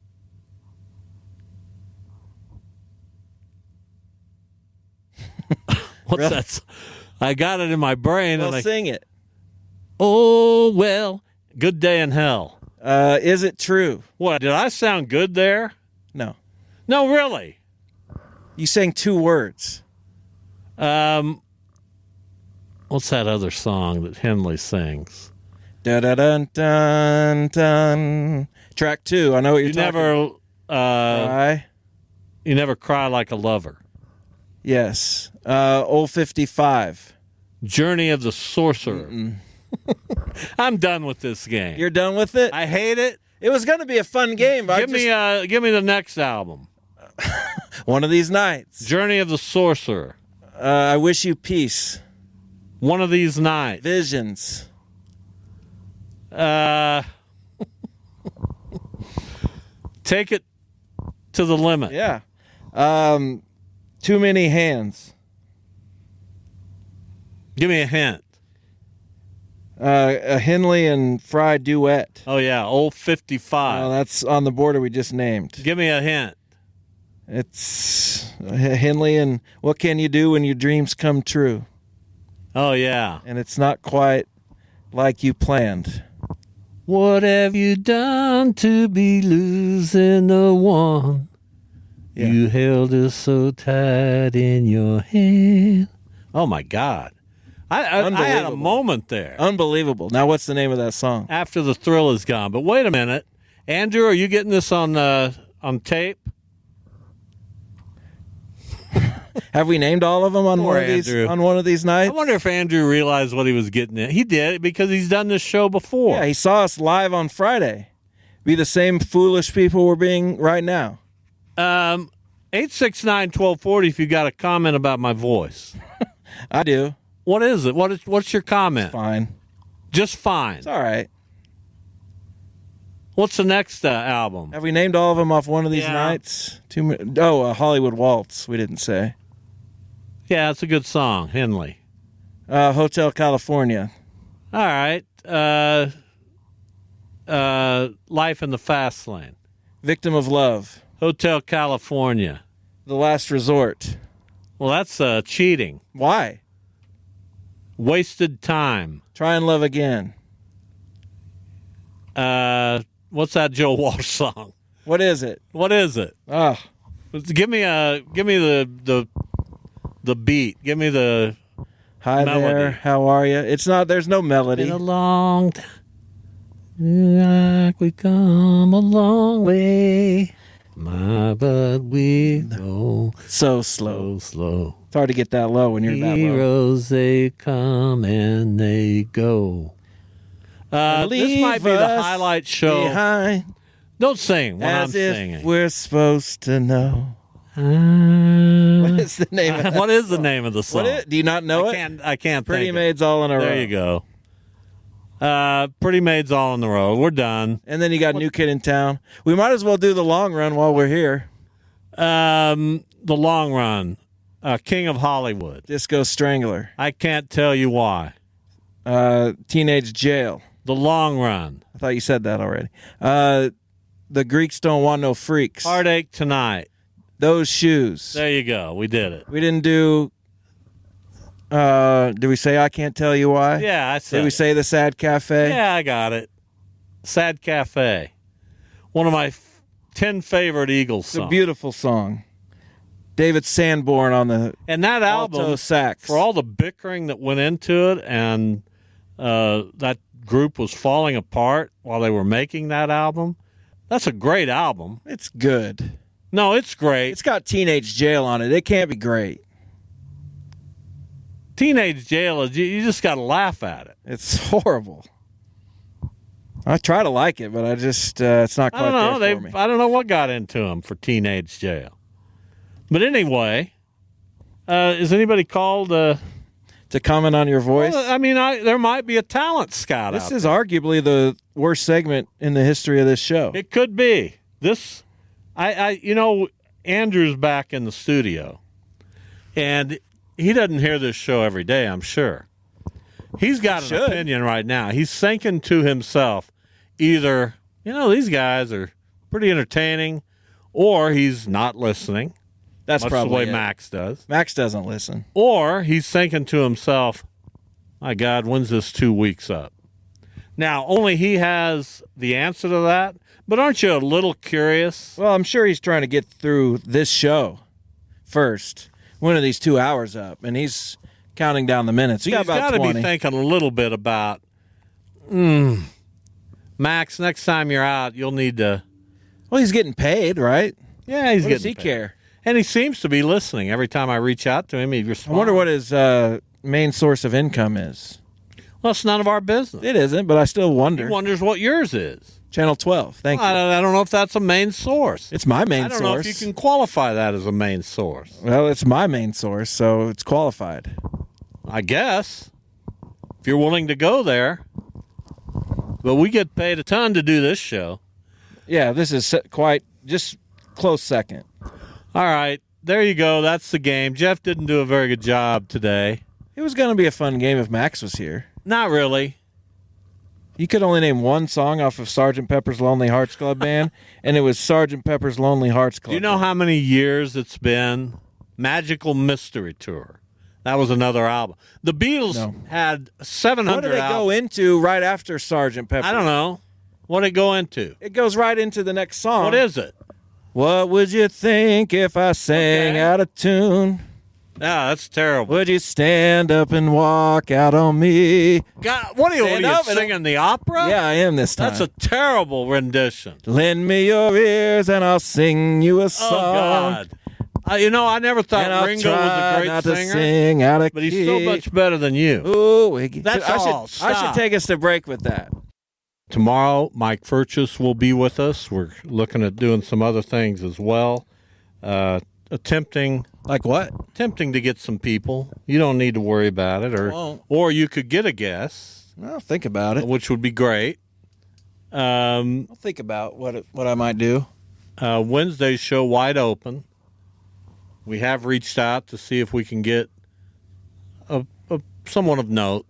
what's Really? that? s- I got it in my brain. Well, and I, sing it. oh, well. Good Day in Hell. Uh, is it true? What? Did I sound good there? No. No, really. You sang two words. Um, what's that other song that Henley sings? Da da dun dun dun. Track two. I know what you're You talking. never, uh, Cry. you never cry like a lover. Yes. Uh, Old fifty-five. Journey of the Sorcerer. I'm done with this game. You're done with it? I hate it. It was going to be a fun game, but I Give just, me, uh, give me the next album. one of these nights. Journey of the Sorcerer. Uh, I wish you peace. One of these nights. Visions. Uh, take it to the limit. Yeah. Um, too many hands. Give me a hint. Uh, a Henley and Fry duet. Oh, yeah, Old fifty-five. Oh, that's on the border we just named. Give me a hint. It's Henley and What Can You Do When Your Dreams Come True? Oh, yeah. And it's not quite like you planned. What have you done to be losing the one yeah. you held us so tight in your hand? Oh, my God. I, I, I had a moment there. Unbelievable. Now, what's the name of that song? After the Thrill Is Gone. But wait a minute. Andrew, are you getting this on uh, on tape? Have we named all of them on Poor one of these Andrew. on one of these nights? I wonder if Andrew realized what he was getting at. He did, because he's done this show before. Yeah, he saw us live on Friday. Be the same foolish people we're being right now. Um, eight six nine, one two four zero if you got a comment about my voice. I do. What is it? What is, what's your comment? It's fine. Just fine. It's all right. What's the next uh, album? Have we named all of them off one of these Yeah. nights? Two. Oh, uh, Hollywood Waltz. We didn't say. Yeah, it's a good song, Henley. Uh, Hotel California. All right. Uh, uh, Life in the Fast Lane. Victim of Love. Hotel California. The Last Resort. Well, that's uh, cheating. Why? Wasted Time. Try and Love Again. Uh, what's that Joe Walsh song? What is it? What is it? Oh, give me a give me the the the beat. Give me the hi melody. there. How are you? It's not. There's no melody. Been a long time. Like we come a long way, my but we go so slow, so slow. It's hard to get that low when you're that low. Heroes, they come and they go. Uh, this might be the highlight show. Behind, Don't sing when as I'm if singing. we're supposed to know. Uh, What is the name of that what is the song? name of the song? What is, do you not know I it? can't. I can't. Pretty think Maids All in a Row. There you go. Uh, Pretty Maids All in the Row. We're done. And then you got New Kid in Town. We might as well do the long run while we're here. Um, the long run. Uh, King of Hollywood. Disco Strangler. I can't tell you why. Uh, Teenage Jail. The long run. I thought you said that already. Uh, the Greeks Don't Want No Freaks. Heartache Tonight. Those Shoes. There you go. We did it. We didn't do. Uh, did we say I Can't Tell You Why? Yeah, I said. Did we it. say The Sad Cafe? Yeah, I got it. Sad Cafe. One of my f- ten favorite Eagles It's songs. a beautiful song. David Sanborn on the and that album, alto sax. for all the bickering that went into it, and uh, that group was falling apart while they were making that album. That's a great album. It's good. No, it's great. It's got Teenage Jail on it. It can't be great. Teenage Jail is, you, you just got to laugh at it. It's horrible. I try to like it, but I just uh, it's not quite I don't know. there They, for me. I don't know what got into them for Teenage Jail. But anyway, uh, is anybody called uh, to comment on your voice? Well, I mean, I, there might be a talent scout This out is there. arguably the worst segment in the history of this show. It could be. This, I, I, you know, Andrew's back in the studio, and he doesn't hear this show every day, I'm sure. He's got an Should. opinion right now. He's thinking to himself, either, you know, these guys are pretty entertaining, or he's not listening. That's much probably the way it. Max does. Max doesn't listen. Or he's thinking to himself, my God, when's this two weeks up? Now, only he has the answer to that, but aren't you a little curious? Well, I'm sure he's trying to get through this show first. One of these two hours up, and he's counting down the minutes. He got He's about got to twenty. be thinking a little bit about, mm, Max, next time you're out, you'll need to. Well, he's getting paid, right? Yeah, he's What getting does he paid. care? And he seems to be listening. Every time I reach out to him, he responds. I wonder what his uh, main source of income is. Well, it's none of our business. It isn't, but I still wonder. He wonders what yours is. Channel twelve. Thank I you. don't, I don't know if that's a main source. It's my main I don't source. know if you can qualify that as a main source. Well, it's my main source, so it's qualified. I guess. If you're willing to go there. But we get paid a ton to do this show. Yeah, this is se- quite just close second. All right. There you go. That's the game. Jeff didn't do a very good job today. It was going to be a fun game if Max was here. Not really. You could only name one song off of Sergeant Pepper's Lonely Hearts Club Band, and it was Sergeant Pepper's Lonely Hearts Club Do you know Band. how many years it's been? Magical Mystery Tour. That was another album. The Beatles No. had seven hundred What did it albums. go into right after Sergeant Pepper? I don't know. What did it go into? It goes right into the next song. What is it? What would you think if I sang Okay. out of tune? Yeah, that's terrible. Would you stand up and walk out on me? God, what are you, what are Stand you up and- singing the opera? Yeah, I am this time. That's a terrible rendition. Lend me your ears and I'll sing you a Oh, song. God. Uh, you know, I never thought And I'll Ringo was try a great not singer, to sing out of but he's key. so much better than you. Ooh, Iggy. That's I all. Should, I should Stop. take us to break with that. Tomorrow, Mike Furchess will be with us. We're looking at doing some other things as well. Uh, attempting, like what? Attempting to get some people. You don't need to worry about it, or Won't. or you could get a guest. Well, think about it. Which would be great. Um, I'll think about what it, what I might do. Uh, Wednesday's show wide open. We have reached out to see if we can get a, a someone of note.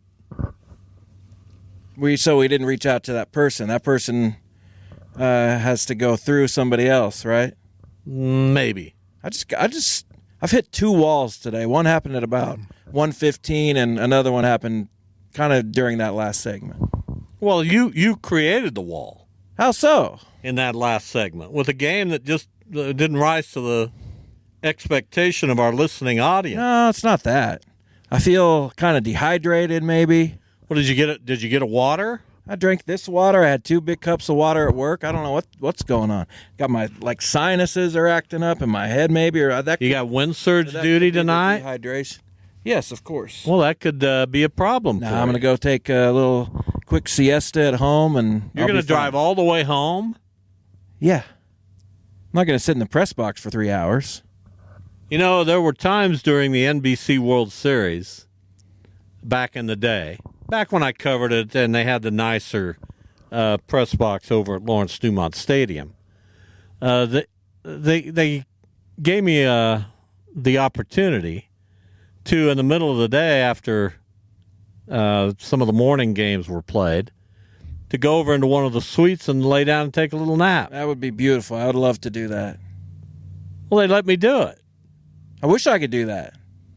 We so we didn't reach out to that person. That person uh, has to go through somebody else, right? Maybe. I just I just I've hit two walls today. One happened at about one fifteen, and another one happened kind of during that last segment. Well, you you created the wall. How so? In that last segment, with a game that just uh, didn't rise to the expectation of our listening audience. No, it's not that. I feel kind of dehydrated, maybe. What did you get? A, did you get a water? I drank this water. I had two big cups of water at work. I don't know what what's going on. Got my like sinuses are acting up in my head, maybe, or that. You got wind surge duty tonight. Dehydration. Yes, of course. Well, that could uh, be a problem. Now for I'm going to you. go take a little quick siesta at home, and You're going to drive all the way home. Yeah, I'm not going to sit in the press box for three hours. You know, there were times during the N B C World Series back in the day, back when I covered it, and they had the nicer uh, press box over at Lawrence Dumont Stadium. Uh, they, they they gave me uh, the opportunity to, in the middle of the day after uh, some of the morning games were played, to go over into one of the suites and lay down and take a little nap. That would be beautiful. I would love to do that. Well, they let me do it. I wish I could do that.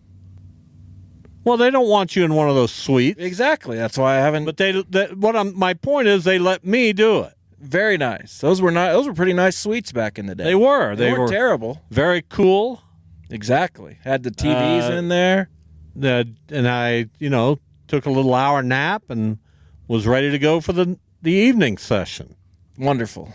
Well, they don't want you in one of those suites. Exactly. That's why I haven't. But they, they what I'm, my point is, they let me do it. Very nice. Those were not. Those were pretty nice suites back in the day. They were. They, They weren't were terrible. Very cool. Exactly. Had the T Vs Uh, in there. The, and I, you know, took a little hour nap and was ready to go for the the evening session. Wonderful.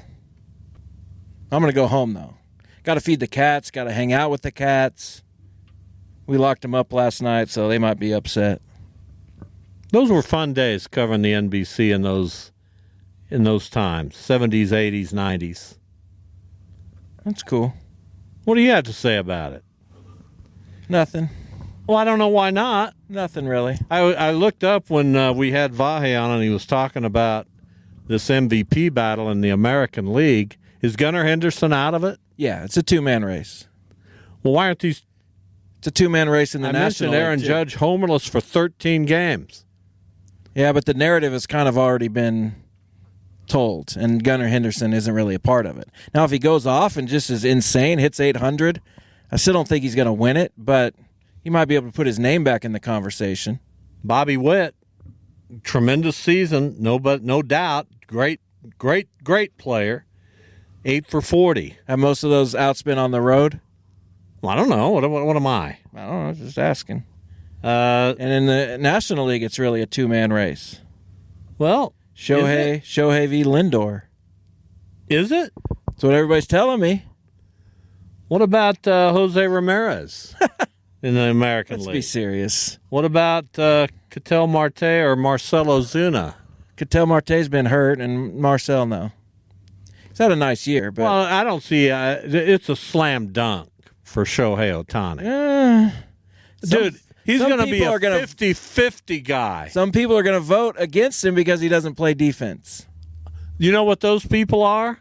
I'm going to go home, though. Got to feed the cats. Got to hang out with the cats. We locked them up last night, so they might be upset. Those were fun days covering the N B C in those in those times, seventies, eighties, nineties. That's cool. What do you have to say about it? Nothing. Well, I don't know why not. Nothing really. I, I looked up when uh, we had Vahe on and he was talking about this M V P battle in the American League. Is Gunnar Henderson out of it? Yeah, it's a two-man race. Well, why aren't these... It's a two-man race in the I National mentioned Aaron League, too. Judge homerless for thirteen games. Yeah, but the narrative has kind of already been told, and Gunnar Henderson isn't really a part of it. Now, if he goes off and just is insane, hits eight hundred, I still don't think he's going to win it, but he might be able to put his name back in the conversation. Bobby Witt, tremendous season, no but no doubt. Great, great, great player. Eight for forty. Have most of those outs been on the road? Well, I don't know. What, what, what am I? I don't know. Just asking. Uh, and in the National League, it's really a two-man race. Well, Shohei, Shohei v. Lindor. Is it? That's what everybody's telling me. What about uh, Jose Ramirez in the American Let's League? be serious. What about uh, Ketel Marte or Marcelo Zuna? Ketel Marte's been hurt, and Marcel, no. He's had a nice year, but... Well, I don't see... Uh, it's a slam dunk for Shohei Ohtani. Uh, Dude, some, he's some going to be people a are gonna, fifty-fifty guy. Some people are going to vote against him because he doesn't play defense. You know what those people are?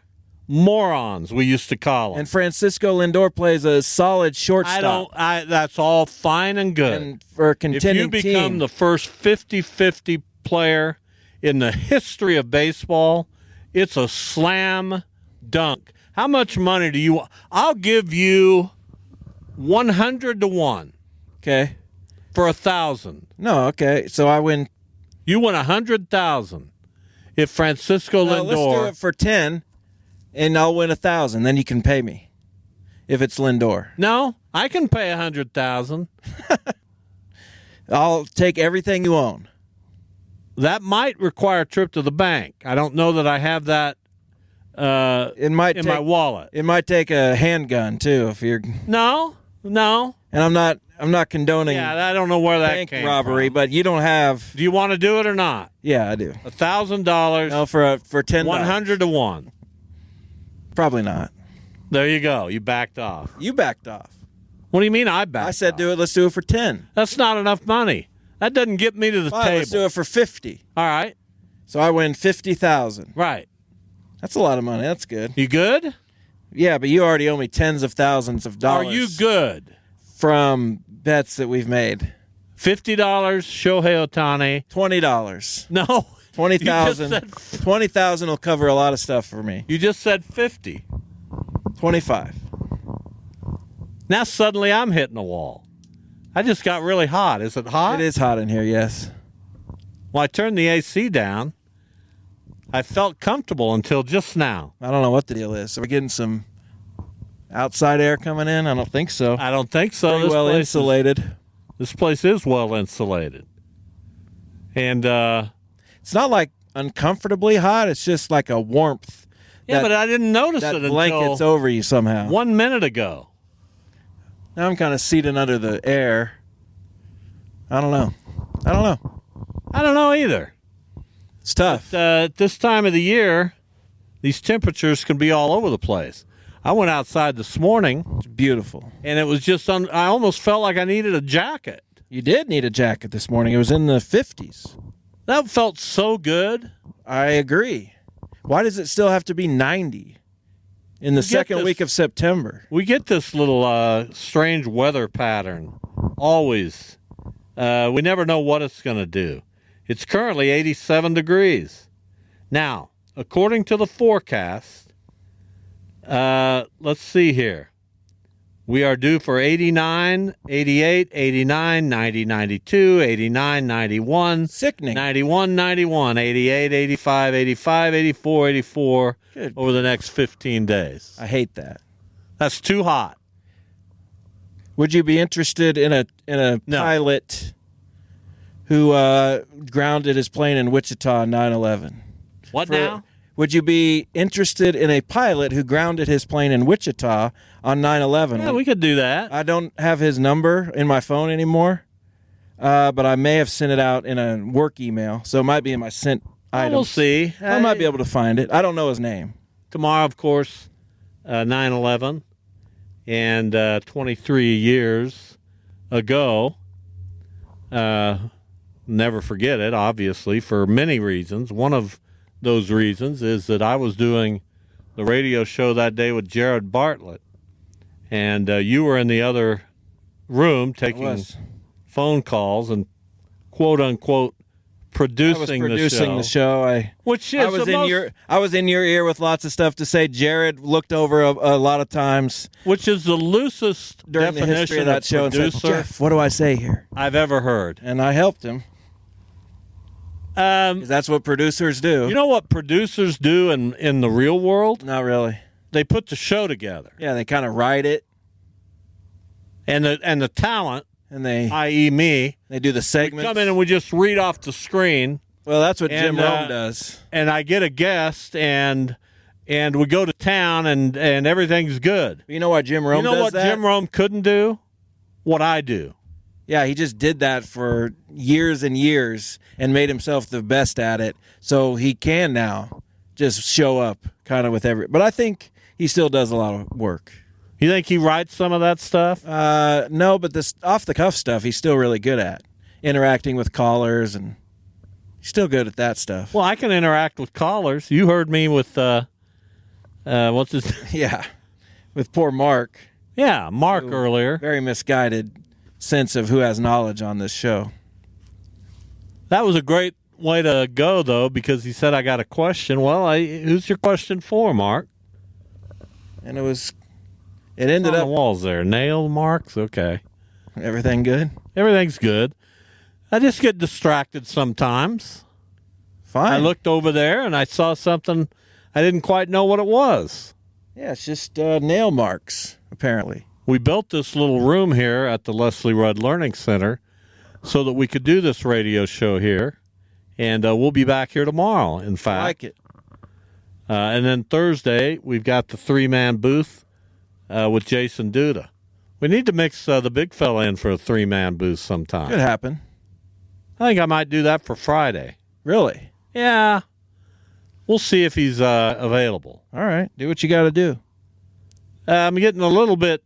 morons, we used to call them. And Francisco Lindor plays a solid shortstop. I don't. I. That's all fine and good. And for a contending if you become team, the first fifty-fifty player in the history of baseball, it's a slam dunk. How much money do you want? I'll give you one hundred to one. Okay. For a thousand. No, okay. So I win. You win a hundred thousand. If Francisco No, Lindor. let's do it for ten, and I'll win a thousand. Then you can pay me. If it's Lindor. No, I can pay a hundred thousand. I'll take everything you own. That might require a trip to the bank. I don't know that I have that uh, it might in take, my wallet. It might take a handgun too if you're. No, no. And I'm not. I'm not condoning. Yeah, I don't know where that bank came robbery, from. but you don't have. Do you want to do it or not? Yeah, I do. A thousand dollars. No, for a, for ten. One hundred to one. Probably not. There you go. You backed off. You backed off. What do you mean I backed? I said off? do it. Let's do it for ten. That's not enough money. That doesn't get me to the Fine, table. let's do it for fifty. All right. So I win fifty thousand. Right. That's a lot of money. That's good. You good? Yeah, but you already owe me tens of thousands of dollars. Are you good? From bets that we've made. Fifty dollars, Shohei Ohtani. Twenty dollars. No. Twenty thousand. Twenty thousand will cover a lot of stuff for me. You just said fifty. Twenty-five. Now suddenly I'm hitting a wall. I just got really hot. Is it hot? It is hot in here, yes. Well, I turned the A C down. I felt comfortable until just now. I don't know what the deal is. Are we getting some outside air coming in? I don't think so. I don't think so. Pretty This well place insulated. Is, this place is well insulated. And uh, it's not like uncomfortably hot. It's just like a warmth. Yeah, that, but I didn't notice that it until blanket's over you somehow. One minute ago. Now I'm kind of seated under the air. I don't know. I don't know. I don't know either. It's tough. But, uh, at this time of the year, these temperatures can be all over the place. I went outside this morning. It's beautiful. And it was just, un- I almost felt like I needed a jacket. You did need a jacket this morning. It was in the fifties. That felt so good. I agree. Why does it still have to be ninety in the second this, week of September? We get this little uh, strange weather pattern always. Uh, we never know what it's going to do. It's currently eighty-seven degrees. Now, according to the forecast, uh, let's see here. We are due for eighty-nine, eighty-eight, eighty-nine, ninety, ninety-two, eighty-nine, ninety-one. Sickening. ninety-one, ninety-one, eighty-eight, eighty-five, eighty-five, eighty-four, eighty-four Good. over the next fifteen days. I hate that. That's too hot. Would you be interested in a in a No. pilot who uh, grounded his plane in Wichita on nine eleven? What For- now? Would you be interested in a pilot who grounded his plane in Wichita on nine eleven? Yeah, we could do that. I don't have his number in my phone anymore, uh, but I may have sent it out in a work email, so it might be in my sent items. We'll see. I might be able to find it. I don't know his name. Tomorrow, of course, uh, nine eleven, and uh, twenty-three years ago, uh, never forget it, obviously, for many reasons. One of those reasons is that I was doing the radio show that day with Jared Bartlett, and uh, you were in the other room taking phone calls and quote-unquote producing, I was producing the the show. show. I Which is I was the in most- your I was in your ear with lots of stuff to say. Jared looked over a, a lot of times Which is the loosest during the definition history of that show and said, producer Jeff, what do I say here? I've ever heard. And I helped him. Um, 'Cause that's what producers do. you know what producers do in, in the real world? Not really. They put the show together. Yeah, they kind of write it, And the and the talent, and they that is me, they do the segments. come in and we just read off the screen. Well, that's what And, Jim uh, Rome does. And I get a guest and and we go to town and, and everything's good. You know why Jim Rome you know does what that? Jim Rome couldn't do? What I do. Yeah, he just did that for years and years and made himself the best at it. So he can now just show up kind of with every. But I think he still does a lot of work. You think he writes some of that stuff? Uh, no, but this off the cuff stuff he's still really good at. Interacting with callers, and he's still good at that stuff. Well, I can interact with callers. You heard me with uh, Uh, what's his? Yeah, with poor Mark. Yeah, Mark Who, earlier. Very misguided sense of who has knowledge on this show. That was a great way to go, though, because he said, I got a question. Well, I, who's your question for, Mark? And it was, it ended on up. the walls there. Nail marks? Okay. Everything good? Everything's good. I just get distracted sometimes. Fine. I looked over there and I saw something I didn't quite know what it was. Yeah, it's just uh, nail marks, apparently. We built this little room here at the Leslie Rudd Learning Center so that we could do this radio show here. And uh, we'll be back here tomorrow, in fact. I like it. Uh, and then Thursday, we've got the three-man booth uh, with Jason Duda. We need to mix uh, the big fella in for a three-man booth sometime. Could happen. I think I might do that for Friday. Really? Yeah. We'll see if he's uh, available. All right. Do what you got to do. Uh, I'm getting a little bit...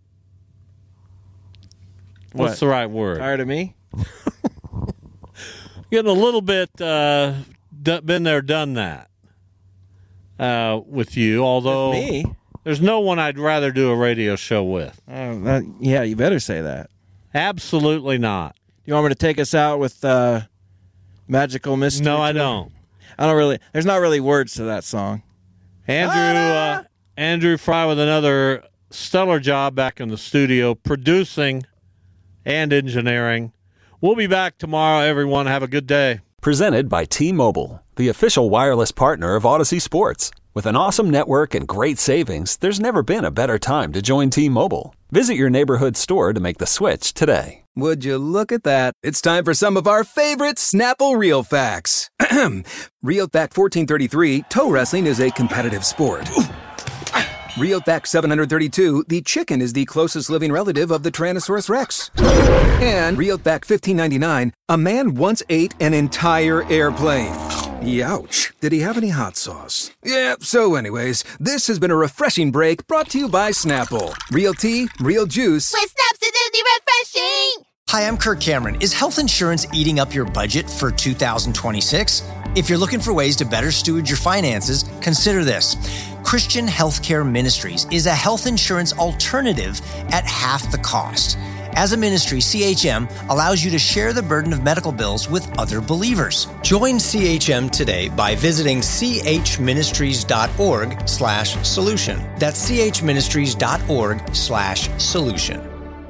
What's What? the right word? Tired of me? Getting a little bit uh, d- been there, done that uh, with you, although With me? There's no one I'd rather do a radio show with. Uh, that, yeah, you better say that. Absolutely not. You want me to take us out with uh, Magical Mystery? No, I Tour? don't. I don't really. There's not really words to that song. Andrew uh, Andrew Fry with another stellar job back in the studio, producing and engineering. We'll be back tomorrow, everyone. Have a good day. Presented by T-Mobile, the official wireless partner of Odyssey Sports. With an awesome network and great savings, there's never been a better time to join T-Mobile. Visit your neighborhood store to make the switch today. Would you look at that? It's time for some of our favorite Snapple Real Facts. Real Fact fourteen thirty-three, toe wrestling is a competitive sport. Real Fact seven hundred thirty-two, the chicken is the closest living relative of the Tyrannosaurus Rex. And Real Fact fifteen ninety-nine, a man once ate an entire airplane. Youch. Did he have any hot sauce? Yeah, so anyways, this has been a refreshing break brought to you by Snapple. Real tea, real juice. With Snaps, it's refreshing! Hi, I'm Kirk Cameron. Is health insurance eating up your budget for two thousand twenty-six? If you're looking for ways to better steward your finances, consider this. Christian Healthcare Ministries is a health insurance alternative at half the cost. As a ministry, C H M allows you to share the burden of medical bills with other believers. Join C H M today by visiting chministries.org slash solution. That's chministries.org slash solution.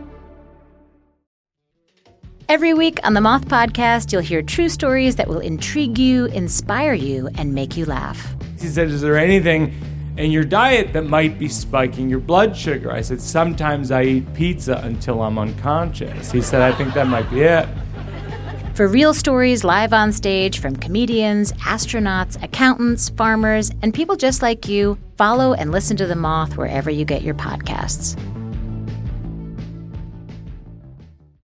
Every week on the Moth Podcast, you'll hear true stories that will intrigue you, inspire you, and make you laugh. He said, is there anything in your diet that might be spiking your blood sugar? I said, sometimes I eat pizza until I'm unconscious. He said, I think that might be it. For real stories live on stage from comedians, astronauts, accountants, farmers, and people just like you, follow and listen to The Moth wherever you get your podcasts.